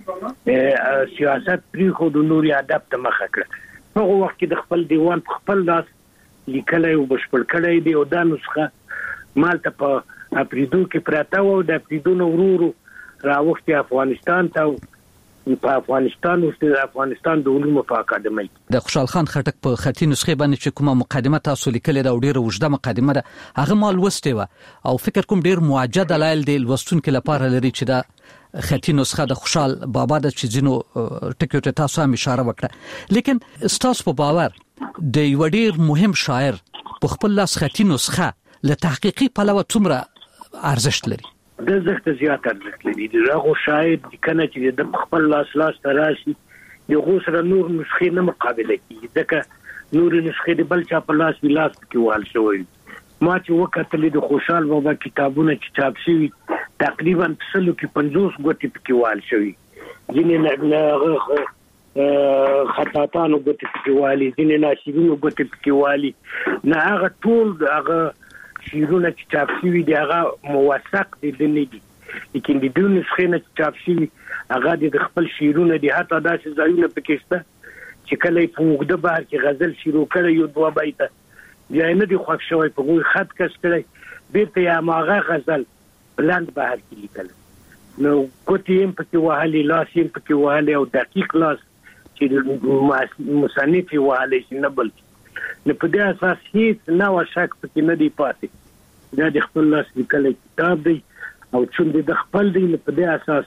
کې سیاست پری خو د نوري ادب ته مخه کړ هغه وخت کې د خپل دیوان په خپل لاس لیکلی او بشپړ کړی دی او دا نسخه مالته په اپریدو کې پراته و د اپریدو نو ورورو راوخت افغانستان ته په افغانستان او د افغانستان د علومو په اکاډمۍ. د خوشحال خان خټک په خطي نسخه باندې چې کومه مقدمه تاسو لیکلې ده او ډیره وجده مقدمه ده هغه مال وسته و او فکر کوم ډیر موجه دلایل دی لوستونکو لپاره لري چې دا خطي نسخه د خوشحال بابا د چې زینو ټکو ته تاسو هم اشاره وکړه لیکن تاسو په باور د یو ډیر مهم شاعر په خپل لاس خطي نسخه له تحقیقي پلوه څومره ارزښت لري؟ د زخت زیات ارزښت لري. دغه شاعر د کنه چې د خپل لاس لاس تراشي د غوسره نور نسخه نه مقابله کوي ځکه نور نسخه د بل چا په لاس ویلاس کې وال شوی. ما چې وکړل د خوشحال بابا کتابونه چې چاپ شوي تقریبا سلو کې پنځوس غوټي پکې وال شوی. ځینې نه خطاطانو غوټي پکې والي ځینې ناشرینو غوټي پکې والي نه هغه ټول هغه شیرونه چې چاپ شوي دی هغه موثق دي د نه دي لیکن د دوه نسخې نه چاپ شوي هغه د خپل شیرونه دي حتی داسې ځایونه پکې شته چې کله په وګړه بهر کې غزل شروع کړي یو دوه بیته بیا نه دی خوښ شوی په غوي خط کس کړي بیرته یا ماغه غزل بلند بهر کې لیکل نو کوتیم پکې وهلي لاس یې پکې وهلي او دقیق لاس چې مصنف وهلي چې نه بل نو په دې اساس هیڅ نه وشک پکې نه دی پاتې دا د خپل لاس لیکل کتاب دی او چې د خپل دی په دې اساس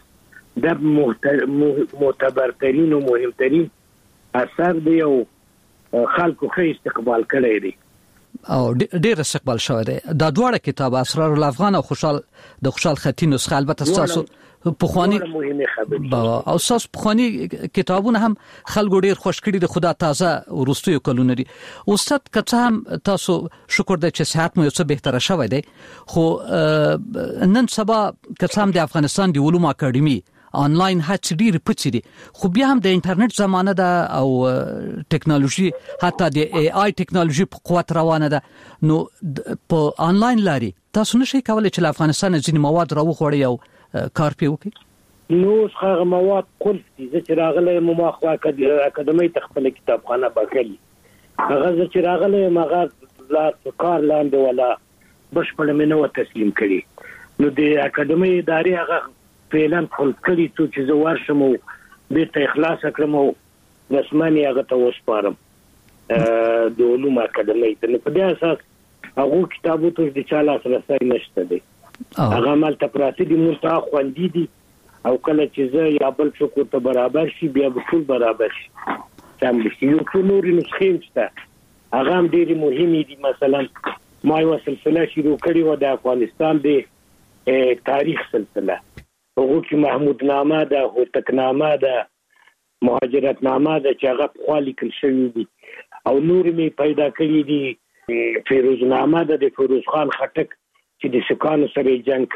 د معتبر ترين او مهم ترين اثر دی او خلکو خې استقبال کړی دی او ډیر استقبال شوی دی. دا دواړه کتاب اسرار الافغان او خوشحال د خوشحال خطي نسخه البته تاسو په خواني او تاسو په خواني کتابونه هم خلکو ډیر خوش کړي د خدا تازه ورستیو کلونه دي. استاد کڅه هم تاسو شکر د چې صحت مو یو څه بهتره شوی دی خو نن سبا کڅه هم د افغانستان د علومو اکاډمي آنلاین هڅې ډېر پڅې دي خو بیا هم د انټرنیټ زمانه ده او ټیکنالوژي حتی د ای آی ټیکنالوژي په قوت روانه ده نو په آنلاین لاري تاسو نشئ کولای چې افغانستان ځینې مواد راوخوړي او کار پی وکړي. نو څنګه مواد کول چې چې راغله مو مخه اکاډمي تخپل کتابخانه باکلی هغه چې راغله مغه لا کار لاندې ولا بشپړ منو تسلیم کړي نو د اکاډمي ادارې هغه فعلا خپل کړي چې زه ورشم او بیرته اخلاص کړم او رسماني هغه ته وسپارم د علومو اکاډمۍ ته په دې اساس هغه کتابو ته د چاله سره نشته دي هغه مال ته پراته دي مونږ ته خوندې دي او کله چې زه یا بل څوک ته برابر شي بیا به ټول برابر شي تم دي یو څو نور نسخې شته هغه هم ډېری مهمه دي مثلا ما یو سلسله شروع کړې و د افغانستان د تاریخ سلسله هغه کې محمود نامه ده هوتک نامه ده مهاجرت نامه ده چې هغه په خالي کل شوی دي او نور می پیدا کړی دي فیروز نامه ده د فیروز خان خټک چې د سکانو سره جنگ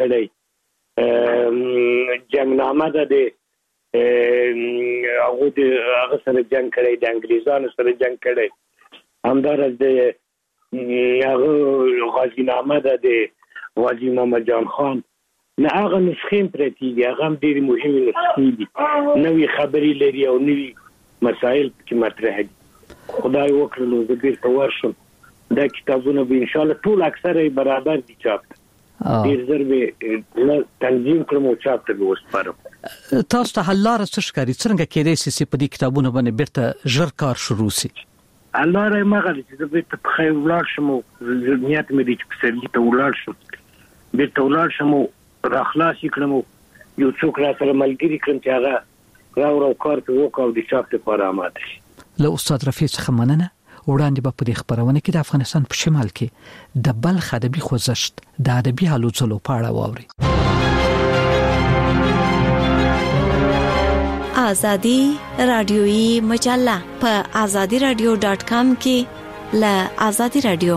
کړی جنگ نامه ده د هغه د هغه سره جنگ کړی د انګلیزانو سره جنگ کړی همدارس د هغه غازی نامه ده د غازی محمد جان خان نه هغه نسخې پرتی دي هغه هم ډېر مهمه نسخې دي نوې خبرې لري او نوې مسائل کې مطرح دي خدای وکړي نو د بیرته ورشم دا کتابونه به ان شاء الله ټول اکثره برابر دي چاپ ډېر زر به تنظیم کړم او چاپ ته وسپارم. تاسو ته حلاره څه ښکاري څنګه کېدای شي چې په دې کتابونو باندې بیرته ژر کار شروع شي؟ الله را مغه چې د بیرته په خیر ولاړ شم او نیت مې دي چې په سرلی ته ولاړ شم بیرته ولاړ شم او را خلاص کړم یو څوک را سره ملګری کړم چې هغه راو راو کار په وکاو د چاپ لپاره آماده شي. له استاد رفیع څخه مننه. وړاندې به په دې خبرونه کې د افغانستان په شمال کې د بلخ ادبي خوځښت د ادبي هلو ځلو په اړه واوري. آزادی رادیویی مجله په آزادی رادیو ډاټ کام کې له آزادی رادیو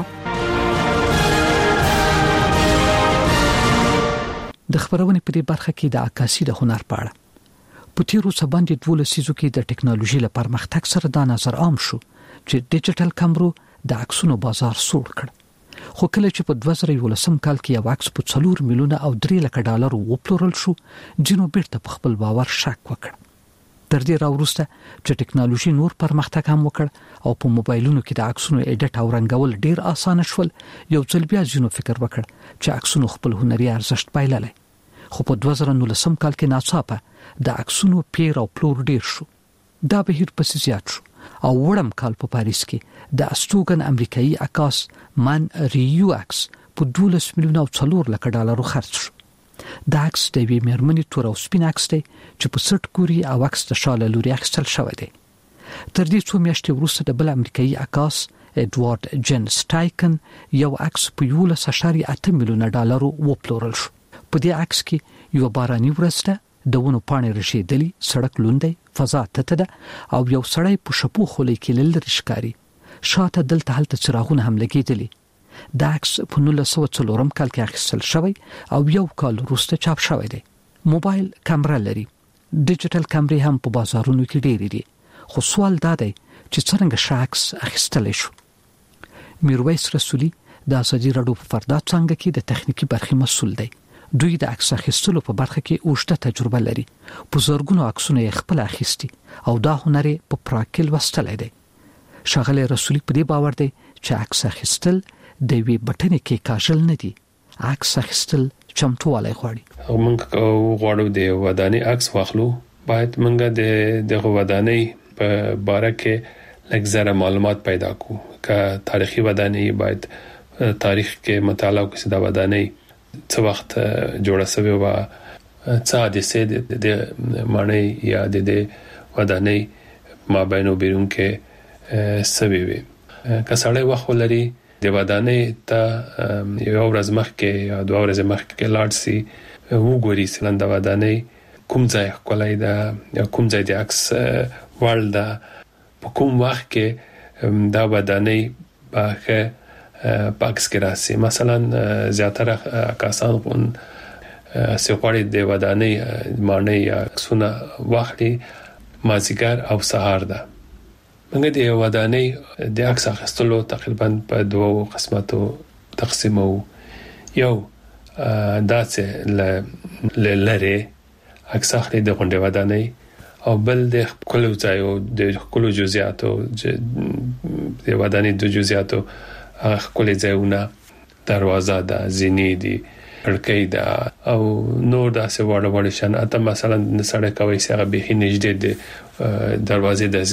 د خبرونه په دې برخه کې د عکاسي د هنر په اړه په تیرو څه باندې ټول سيزو کې د ټکنالوژي لپاره پرمختګ سره دا نظر عام شو چې ډیجیټل کیمرو د عکسونو بازار سوړ کړ خو کله چې په دوه زره یولسم کال کې یو عکس په څلور میلیونه او درې لک ډالر وپلورل شو جنو بیرته په خپل باور شک وکړ. تر دې راوروسته چې ټکنالوژي نور پرمختګ هم وکړ او په موبایلونو کې د عکسونو ایډیټ او رنګول ډیر اسانه شول یو ځل بیا جنو فکر وکړ چې عکسونو خپل هنري ارزښت بایللای خو په دوه زره نولسم کال کې ناڅاپه د عکسونو پیر او پلور ډیر شو. دا بهیر پسې زیات شو او وړم کال په پاریس کې د استوګن امریکایي عکاس من ریو عکس په دولس میلیون او څلور لک ډالرو خرڅ شو. دا عکس د یوې مېرمنې تور او سپین عکس دی چې په سټ ګوري او عکس د شاله لوري اخیستل شوی دی. تر دې څو میاشتې وروسته د بل امریکایي عکاس ایډوارد جن سټایکن یو عکس په یولس اشاریه اته میلیونه ډالرو وپلورل شو. په دې عکس کې یو باراني ورځ ده، د ونو پاڼې رژېدلي، سړک لوند دی، فضا تته ده او یو سړی په شپو خولۍ کې له لرې ښکاري. شاته دلته هلته څراغونه هم لګېدلي. دا عکس په نولس سوه څلورم کال کې اخیستل شوی او یو کال وروسته چاپ شوی دی. موبایل کیمرا لري. ډیجیټل کیمرې هم په بازارونو کې ډېرې دي. خو سوال دا دی چې څرنګه ښه عکس اخیستلی شو. میرویس رسولي د ازادي راډیو په فردا څانګه کې د تخنیکی برخې مسؤل دی. دوی د عکس اخیستلو په برخه کې اوږده تجربه لري. په زرګونو عکسونه یې خپل اخیستي او دا هنر په پراکل وستلای دی. شغله رسولي په دې باور دی چې عکس اخیستل د وی بټنې کې کاژل نه دي. عکس اخیستل چمتووالی غواړي. موږ غواړو د ودانۍ عکس واخلو، باید موږ د دغه ودانۍ په باره کې لږ زره معلومات پیدا کړو. که تاریخي ودانۍ باید تاریخ کې مطالعه وکړو چې دا ودانۍ څه وخت جوړه شوې و، څه حادثې د معنی یا د ودانۍ مابین او بیرون کې سوي وي. که سړی وخت ولري د ودانۍ ته یو ورځ مخکې یا دوه ورځې مخکې لاړ شي، وګوري چې د ودانۍ کوم ځای ښکلی ده یا کوم ځای د عکس وړ ده، په کوم وخت کې دا ودانۍ به ښه په عکس کې راسي. مثلا زیاتره عکاسان چې غواړي د ودانۍ معنی یا عکسونه واخلي مازیګر او سهار ده. موږ د ودانۍ د عکس اخیستلو تقریبا په دوه قسمتو تقسیمو. یو دا چې لری عکس اخلي د غونډې ودانۍ، او بل د خپل ځایو د خپل جزئیاتو د ودانۍ د جزئیاتو هغه خپل ځایونه، دروازه ده، زینې دي، کړکۍ ده او نور داسې وړ وړ شان. اته مثلا سړک کوي چې هغه به نږدې د دروازې د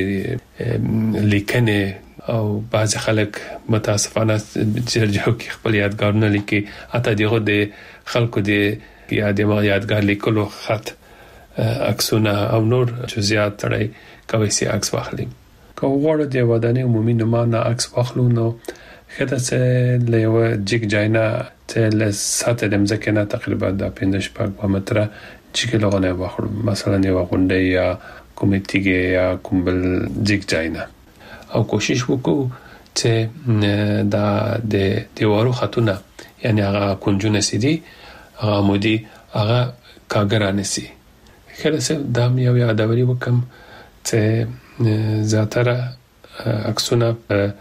زګیر لیکنه او بعض خلک متاسفانه چرجو کې خپل یادګارونه لیکي. اته دغه د خلکو د یادګار یادګار لیکلو خط عکسونه او نور جزئیات تړي کوي چې عکس واخلي. که وګورئ د ودانۍ عمومي نمونه عکس واخلو نو خدای څه له یو جګ ځاینا ته له ساته د مځکې نه تقریبا د پنځه شپږ متره چې لغونه واخلو. مثلا یو غونډه یا کومېټیګه یا کوم بل جګ ځاینا او کوشش وکړو چې دا د دیوارو خطونه یعنی هغه کنجونه سيدي هغه عمودي هغه کاغرانه سي. خلاص دا مې یو یادوري وکم چې زیاتره عکسونه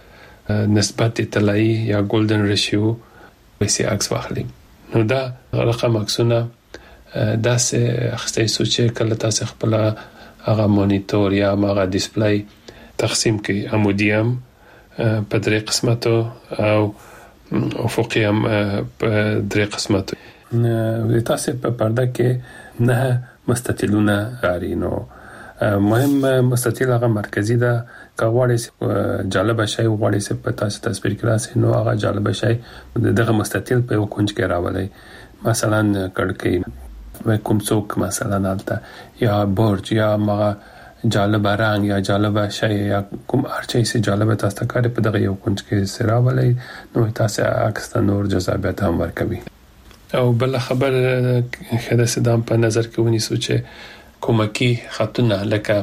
نسبت طلایی یا ګولدن ریشیو وسی عکس واخلي. نو دا رقم عکسونه دا سه اخستې سوچې کله تاسو خپل هغه مانیټور یا هغه ډیسپلی تقسیم کړئ. عمودیم په درې قسمتو او افقي هم په درې قسمتو. تاسو په پرده کې نه مستطیلونه لري. نو مهم مستطیل هغه مرکزی ده. که غواړئ جالب شي غواړئ چې په تاسو تصویر کې راسي نو هغه جالب شي دغه مستطیل په یو کونج کې راولي. مثلا کړکۍ کوم څوک مثلا البته یا برج یا هغه جالب رنگ یا جالب شي یا کوم ارچې چې جالب تاسو ته کار په دغه یو کونج کې سراولي نو تاسو عکس ته نور جذابیت هم ورکوي. او بل خبر خدای سدام په نظر کې ونیسو چې کومکی خطونه لکه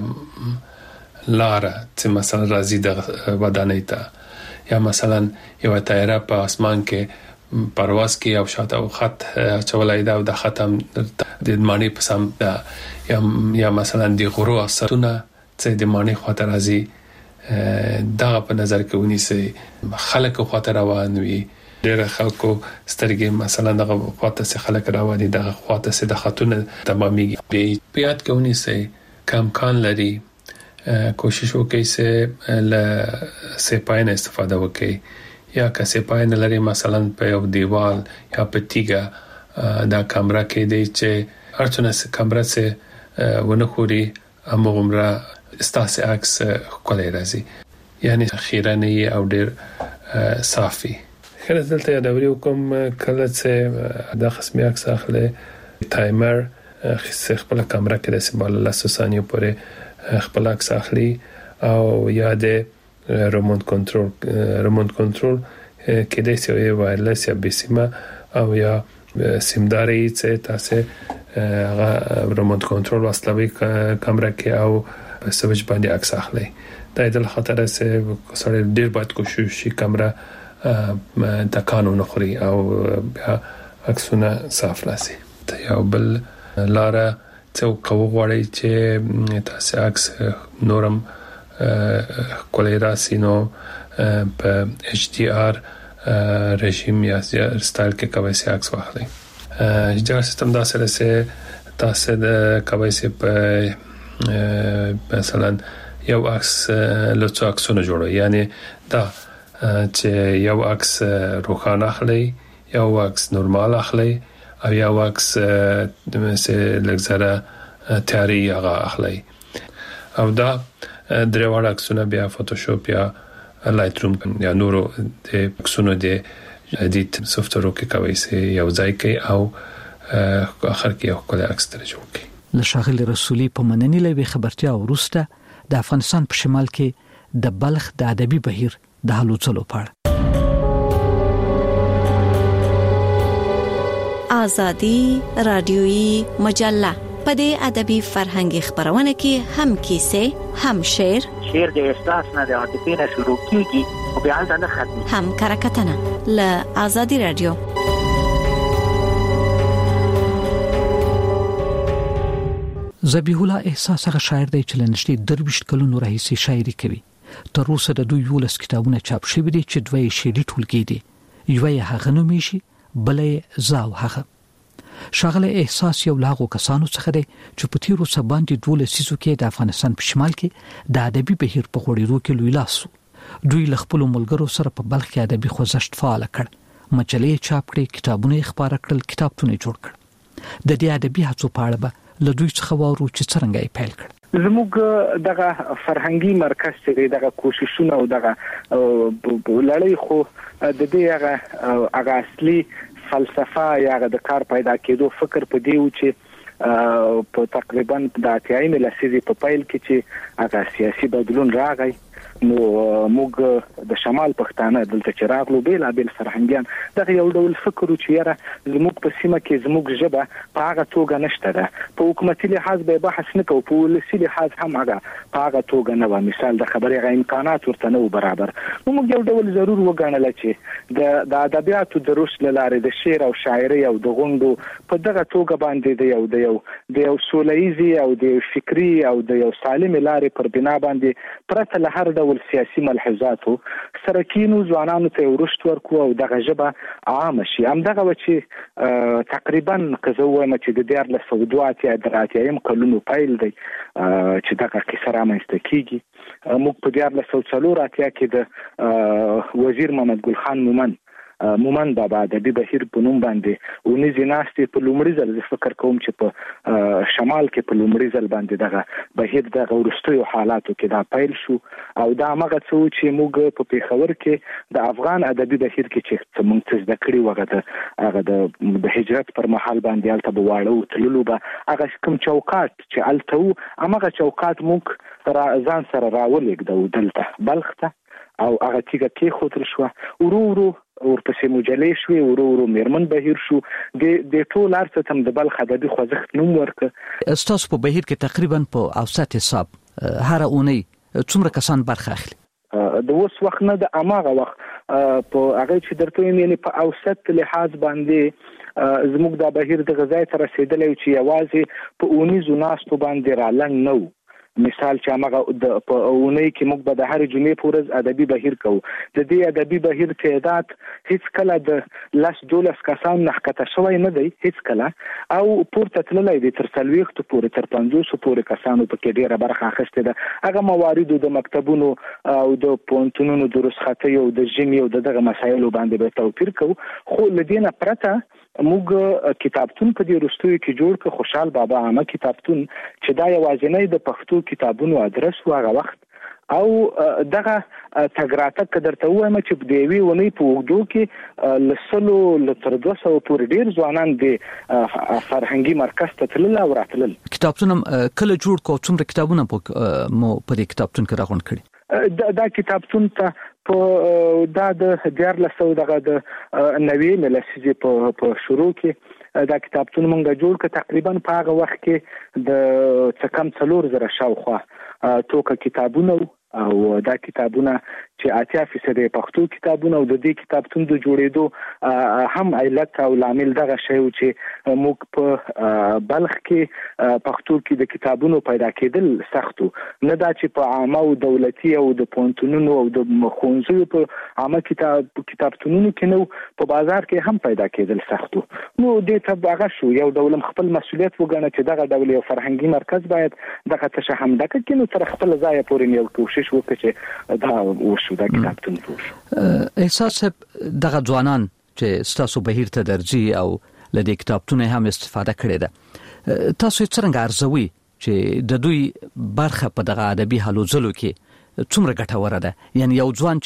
لاره چې مثلا راځي د ودانۍ ته یا مثلا یو طیاره په اسمان کې پرواز کوي او شاته او خط چولای دا او د ختم د معنی په سم دا یا یا مثلا د غرو اثرونه چې د معنی خاطر راځي دا په نظر کې ونیسي. خلک خاطر روان وي ډېر خلکو سترګې مثلا دغه خاطر سره خلک روان دي دغه خاطر سره د خاتون تمامي بیات کې ونیسي. کم کان لري کوشش وکړئ چې له سپاین استفاده وکړئ یا که سپاین لري مثلا په یو دیوال یا په تیګه دا کیمرا کې دی چې ارڅونه کیمرا سه ونخوري امغمره استاس عکس کولای راځي یعنی خیرانه او ډیر صافي. خلک دلته یادوري کوم کله چې د خصمي عکس اخلي تایمر خپل کیمرا کې د سیمال لاسو ثانیه پورې خپل عکس اخلي او یا د ریموټ کنټرول ریموټ کنټرول کې د سوي وایرلس یا بسیمه او یا سیمداري چې تاسو هغه ریموټ کنټرول واستوي کیمرا کې او سوچ باندې عکس اخلي. دا د خطر سره سره ډیر باید کوشش شي کیمرا د قانون خوري او عکسونه صاف راسي. ته یو بل لاره چې قوه غواړي چې تاسو عکس نورم کولای راسي نو په ایچ ډي آر رژیم یا سټایل کې کوي چې عکس واخلي. ایچ ډي آر سیستم دا سره سه تاسو د کوي چې په مثلا یو عکس لڅ عکسونه جوړوي یعنی دا چې یو عکس روښانه اخلي یو عکس نورمال اخلي او یو عکس مثل لګزره تیاری هغه اخلي او دا درې وړ عکسونه بیا فوټوشاپ یا لایت روم یا نورو د عکسونو د ادیټ سافټویر کې کوي چې یو ځای کې او اخر کې یو کله عکس تر جوړ کی. لشاغل رسولي په مننې لوي خبرتیا ورسته د افغانستان په شمال کې د بلخ د ادبي بهیر د حلو څلو پړ آزادی رادیویی مجله په دې ادبي فرهنګي خبرونه کې هم کیسه هم شعر شعر د احساس نه د عاطفې نه شروع کیږي او بیا د ختمي هم کرکټنه ل آزادی رادیو. ذبیح الله احساس هغه شاعر دی چې لنشتي درویش کلونو راهیسي شاعري کوي. تر اوسه د دوی یولس کتابونه چاپ شوي دي چې دوی شعري ټولګي دي. یو یې هغه نومي شي بلې زاو هغه. شاغله احساس یو لاغو کسانو څخه دی چې په تیرو سباندې دوله سيزو کې د افغانستان په شمال کې د ادبي بهیر په غوړېدو کې لوی لاسو. دوی له خپل ملګرو سره په بلخ کې ادبي خوځښت فعال کړ. مجلې چاپ کړې، کتابونه خبره کړل، کتابتون جوړ کړ. د دې ادبي هڅو په اړه به له دوی څخه وارو چې څنګه یې پیل کړ. زموږ دغه فرهنګي مرکز چې دغه کوششونه او دغه لړۍ خو د دې هغه هغه اصلي فلسفه یا د کار پیدا کېدو فکر په دی و چې په تقریبا د اتیایم لسیزې په پیل کې چې هغه سیاسي بدلون راغی نو موږ د شمال پښتانه دلته چې راغلو بیل بیل فرهنګیان دغه یو ډول فکر چې یاره زموږ په سیمه کې زموږ ژبه په هغه توګه نشته ده په حکومتي لحاظ به بحث نه کوو په ولسي لحاظ هم هغه په هغه توګه نه و مثال د خبرې غو امکانات ورته نه برابر نو موږ یو ډول ضرور وګڼل چې د د ادبیاتو د روش لاره د شعر او شاعري او د غوندو په دغه توګه باندې د یو د یو د یو سولهیزي او د فکری او د یو سالم لارې پر بنا باندې پرته له هر ډول سیاسي ملحوظاتو سره کینو ځوانانو ته ورشت ورکو او دغه ژبه عام شي هم دغه چې تقریبا کزه وایم چې د دیار له سعودات یا دراتیم کلونو پیل دی چې دغه قصه رامنځته کیږي موږ په دیار له سعودات یا کې د وزیر محمد ګل خان مومن مومن بابا د دې بهیر په نوم باندې ونی زیناستي په لومړي ځل فکر کوم چې په شمال کې په لومړي ځل باندې دغه بهیر د ورستیو حالاتو کې دا پیل شو او دا هغه څه چې موږ په پیښور کې د افغان ادبي بهیر کې چې موږ څه ذکر کړی وغه هغه د هجرت پر مهال باندې الته بواړو تللو به هغه کوم چوکاټ چې الته هغه چوکاټ موږ را ځان سره راولېږدو دلته بلخ ته او هغه چې کې خو تر شو ورو ورو ورپسې مجلې شوې ورو ورو میرمن بهیر شو د د ټول ارڅ تم د بلخ ادبي خوځښت نوم ورکړ. استاسو په بهیر کې تقریبا په اوسط حساب هر اونۍ څومره کسان برخه اخلي؟ د اوس وخت نه د اماغه وخت په هغه چې درته یعنی په اوسط لحاظ باندې زموږ د بهیر د غذای تر رسیدلې چې یوازې په اونیزو ناستو باندې را لنګ نو مثال چې هغه د په اونۍ کې موږ به د هر جمعې پورز ادبي بهیر کوو د دې ادبي بهیر تعداد هیڅ کله د لاس دولس کسان نه کته شوی نه دی هیڅ کله او پورته تللی دی تر څلوېښت پورې تر پنځوس پورې کسانو په کې ډیره برخه اخیستې ده هغه موارد د مکتبونو او د پونتونونو د رسختی او د ژمي او دغه مسایلو باندې به توپیر کوو خو لدینه پرته موږ کتابتون په دې رستوي کې جوړ ک خوشحال بابا عامه کتابتون چې دا یوازینی د پښتو کتابونو ادرس و هغه وخت او دغه تګراته کدرته وایم چې په دیوی ونی په وګدو کې لسلو لتر دوه سوه پورې ډیر ځوانان د فرهنګي مرکز ته تلل او راتلل کتابتون کله جوړ کو څومره کتابونه مو په دې کتابتون کې راغونډ کړي دا, دا کتابتون ته په دا د دیار لسو دغه د نوې ملسجې په په شروع کې دا کتابتون مونږ جوړ ک تقریبا په هغه وخت کې د څکم څلور زره شاوخوا توګه کتابونه او دا کتابونه چې اتیا فیصد پښتو کتابونه او د دې کتابتون د جوړېدو هم علت او لامل دغه شی چې موږ په بلخ کې پښتو کې د کتابونو پیدا کېدل سختو نه دا چې په عامه او دولتي او د پونتونونو او د ښوونځیو په عامه کتاب کتابتونونو کې نو په بازار کې هم پیدا کېدل سختو نو دې ته هغه شو یو ډول خپل مسؤلیت وګڼه چې دغه ډول یو فرهنګي مرکز باید دغه څه هم دغه کې نو تر خپل ځای پورې یو کوشش وکړي چې دا وشو دا کتابتون وشو احساس دغه ځوانان چې ستاسو بهیر ته درځي او لدې کتابتون هم استفاده کړي ده تاسو څنګه ارزوي چې د دوی برخه په دغه ادبي هلو ځلو کې څومره ګټوره ده یعنی یو ځوان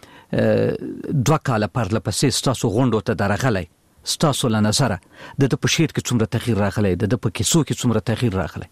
چې دوه کاله پرلپسې ستاسو غونډو ته درغلی ستاسو له نظره د په شعر کې څومره تغییر راغلی د په کیسو کې څومره تغییر راغلی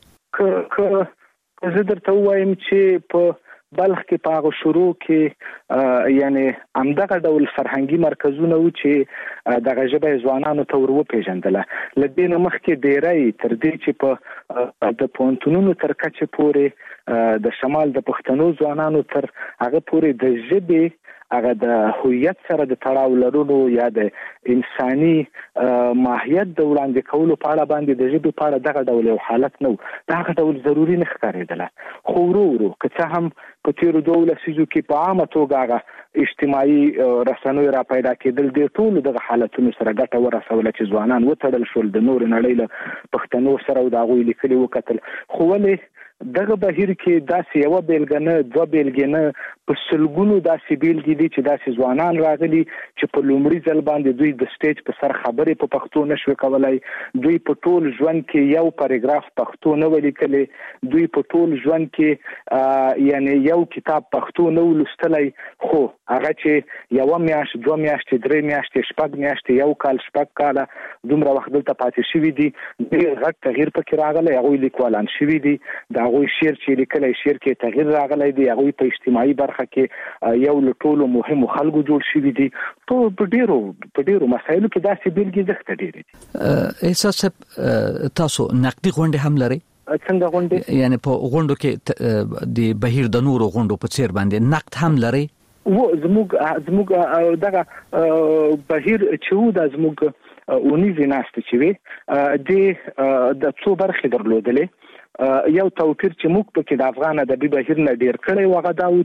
که زه درته ووایم چې په بلخ کې په هغه شروع کې یعنی همدغه ډول فرهنګي مرکزونه و چې دغه ژبه ځوانانو ته ور وپېژندله له دې نه مخکې ډیری تر دې چې په د پوهنتونونو تر کچې پورې د شمال د پښتنو ځوانانو تر هغه پورې د ژبې هغه د هویت سره د تړاو لرلو یا د انساني ماهیت د وړاندې کولو په اړه باندې د ژبې په اړه دغه ډول یو حالت نه و دغه ډول ضروري نه ښکارېدله خو ورو ورو که څه هم په تېرو دوو لسیزو کې په عامه توګه هغه اجتماعي رسنیو را پیدا کېدل د ټولو دغه حالتونو سره ګټه ورسوله چې ځوانان وتړل شول د نورو نړۍ له پښتنو سره او د هغوی لیکلي وکتل خو ولې دغه بهیر کې داسې یو بیلګه نه دوه بیلګې نه په سلګونو داسې بیلګې دي چې داسې ځوانان راغلي چې په لومړي ځل باندې دوی د سټیج په سر خبرې په پښتو نشوي کولای دوی په ټول ژوند کې یو پاراګراف پښتو نه ولیکلی دوی په ټول ژوند کې یعنی یو کتاب پښتو نه ولوستلی خو هغه چې یو میاشت دوه میاشتې درې میاشتې شپږ میاشتې یو کال شپږ کاله دومره وخت دلته پاتې شوي دي ډېر غټ تغییر پکې راغلی هغوی لیکوالان شوي دي د هغوی شعر چې لیکلی شعر کې تغییر راغلی دی هغوی په اجتماعي برخه کې یو له ټولو مهمو خلکو جوړ شوي دي په ډېرو په ډېرو مسایلو کې داسې بیلګې زښته ډېرې دي احساس تاسو نقدي غونډې هم لرئ څنګه غونډې یعنی په غونډو کې د بهیر د نورو غونډو په څیر باندې نقد هم لرئ و زموږ زموږ دغه بهیر چې و د زموږ اونیزې ناستې چې وي د د څو برخې درلودلې یو توپیر چې موږ پکې د افغان ادبي بهیر نه ډیر کړی و هغه دا و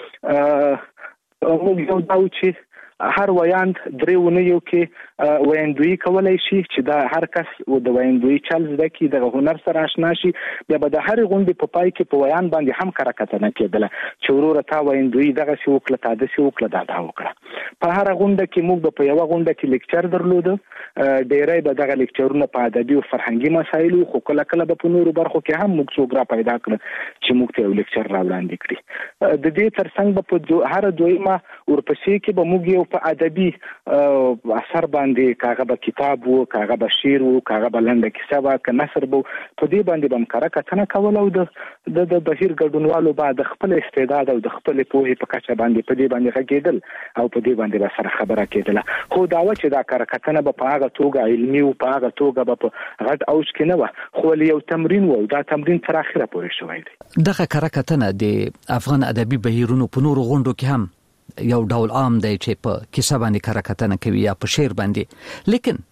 چې موږ یو دا و چې هر ویاند درې اونیو کې ویندوی کولای شي چې دا هر کس د ویندوی چل زده کی د هنر سره آشنا شي بیا به د هر غونډې په پای کې په ویان باندې هم کارکته نه کېدله چې وروره تا ویندوی دغه سی وکړه تا د سی وکړه دا دا وکړه په هر غونډه کې موږ په یو غونډه کې لیکچر درلوده ډیرای به دغه لیکچرونه په ادبي او فرهنګي مسایلو خو کله کله به په نورو برخو کې هم موږ څوک را پیدا کړ چې موږ ته یو لیکچر را وړاندې کړي د دې ترڅنګ به په هر دویمه ورپسې کې به موږ یو په ادبي اثر باندې کاغه به کتاب وو کاغه به شعر وو کاغه به لنډه کیسه وو که نثر وو په دې باندې به مکره کتنه کول او د د بهیر ګډونوالو بعد خپل استعداد او د خپل پوهې په کچه باندې په دې باندې غږیدل او په دې باندې به سره خبره کېدله خو دا و چې دا کارکتنه به په هغه توګه علمي او په هغه توګه به په غټ اوج کې نه و خو یو تمرین وو دا تمرین تر اخره پورې شوی دی دغه کارکتنه د افغان ادبي بهیرونو په نورو غونډو کې هم یو ډول عام دی چې په کیسه باندې کارکتنه کوي یا په شعر باندې لیکن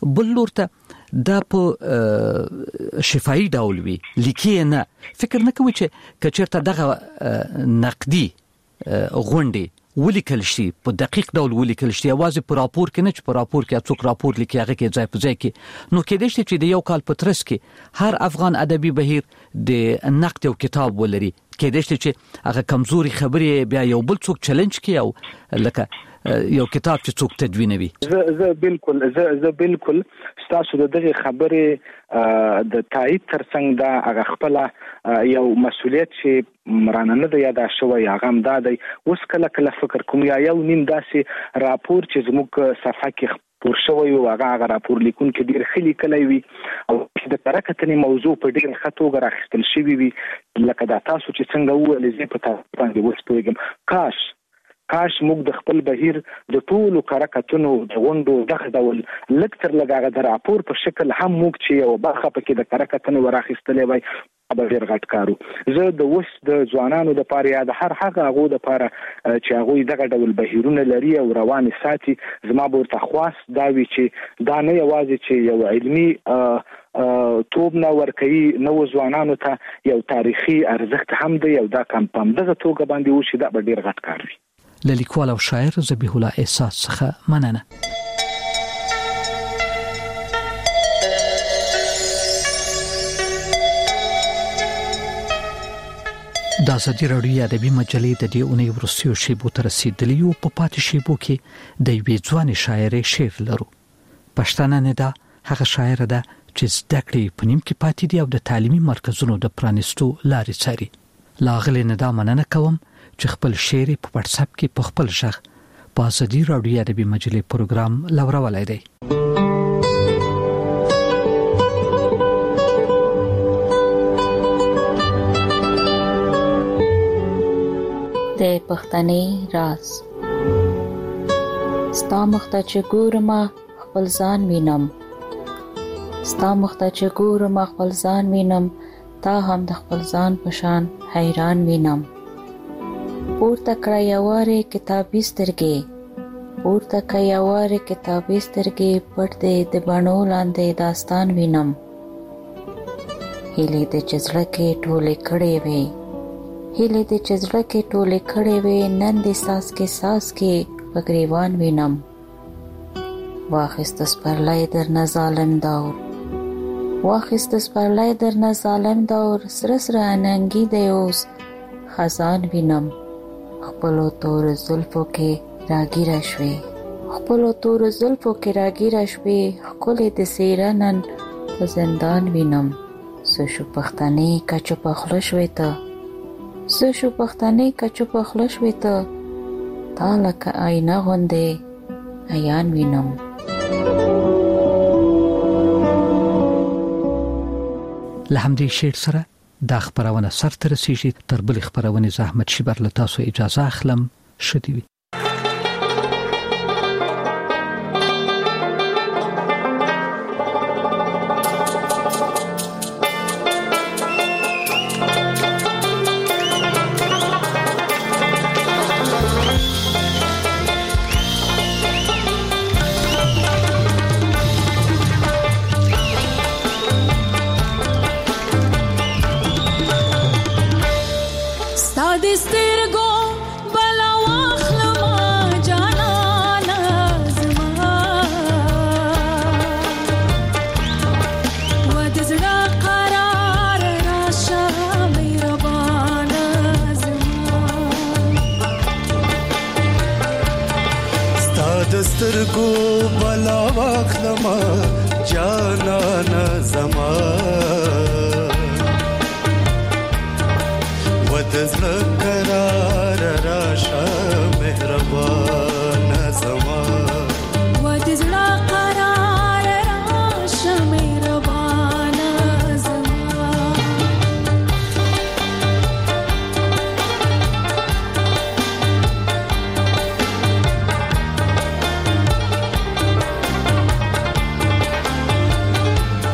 بل لورته دا په شفاهي ډول وي لیکي نه فکر نه کوي چې کچرته دغه نقدي غونډي ولیکل شي په دقیق ډول ولیکل شي اواز په راپور کې نه چې په راپور کې څوک راپور لیکي هغه کې ځای په ځای کې نو کې دې چې د یو کال په ترڅ کې هر افغان ادبي بهیر د نقد او کتاب ولري کې دې چې هغه کمزوري خبرې بیا یو بل څوک چیلنج کوي او لکه یو کتاب چې څوک تدوینوي زه زه بالکل زه زه بالکل تاسو د دغه خبرې د تایید ترڅنګ دا هغه خپل یو مسولیت چې مرانه نه دی یاد شوی هغه هم دا دی اوس کله کله فکر کوم یا یو نیم داسې راپور چې زموږ صفحه کې پور شوی او هغه هغه راپور لیکون کې ډیر خلی کلی وي او د ترکتنې موضوع په ډیر خطوګه راخستل شوی وي لکه دا تاسو چې څنګه وویل زه په تاسو باندې وسپوږم کاش کاش موږ د خپل بهیر د ټولو کارکتونو د غونډو دغه ډول لکتر لګاغه د راپور په شکل هم موږ چې یو برخه پکې د کارکتونو وراخستلې وای به ډیر غټ کارو زه د وس د ځوانانو د پاره یا د هر هغه غو د پاره چې هغه دغه ډول بهیرونه لري او روان ساتي زما ورته خواص دا وی چې دا نه یوازې چې یو علمي توب نه ورکوي نو ځوانانو ته یو تاریخي ارزښت هم دی او دا کم پم دغه توګه باندې وشي دا به ډیر غټ کار وي للیکوال او شاعر ذبیح الله احساس څخه مننه د ازادي راډیو ادبي مجلې د دې اونۍ ورسیو شیبو تر رسیدلی او په پاتې شیبو کې د یوې ځوانې شاعرې شعر لرو پښتانه نه ده هغه شاعر ده چې زده کړې په نیم کې پاتې دي او د تعلیمي مرکزونو د پرانستو لارې څاري لاغلي نه دا مننه کوم چې خپل شعر په واتس اپ کې په خپل ژغ په ازادي راډیو ادبي مجلې پروګرام لورولای دی د پښتنې راز ستا مخته چې ګورم خپل ځان وینم ستا مخته چې ګورم خپل ځان وینم تا هم د خپل ځان په شان حیران وینم پورته کړه یواره کتابي سترګې پورته کړه یواره کتابي سترګې پټ دې د بڼو لاندې داستان وینم هیلې د چزړه کې ټولې کړې وې هیلې د چزړه کې ټولې کړې وې نن دې ساس کې ساس کې پګریوان وینم واخست سپرلای درنه ظالم دور واخست سپرلای درنه ظالم دور سره سره اننګي دی اوس خزان وینم خپلو تور زلفو کې راګیره شوې خپلو تور زلفو کې راګیره شوې ښکلې د څېره نن په زندان وینم څه شو پښتنې که چوپه خوله شوې ته څه شو پښتنې که چوپه خوله شوې ته تا لکه آینه غوندې عیان وینم له همدې شعر سره دا خبرونه سر ته رسیږي تر بل خبرونه زحمت شبر له تاسو اجازه اخلم شدي وي سترګو بلا واخلما جانانا زما ودزړه قرار راشه مهربان زما ودزړه قرار راشه مهربان زما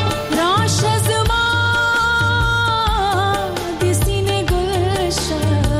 راشه زما د سینې ګلشه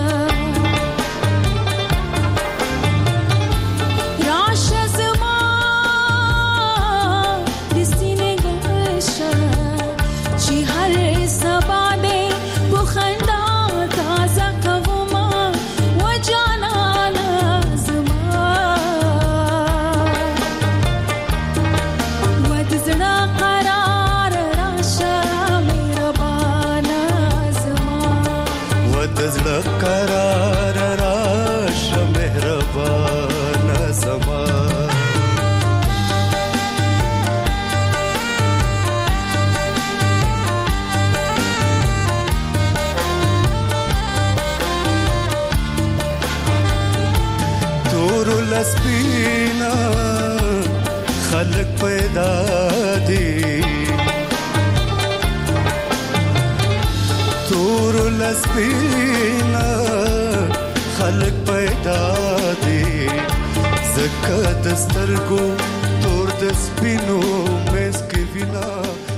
لسپینا خلق پیدا دي تور لسپینا خلق پیدا دي زکات سترګو تور د سپینو مس کې وینا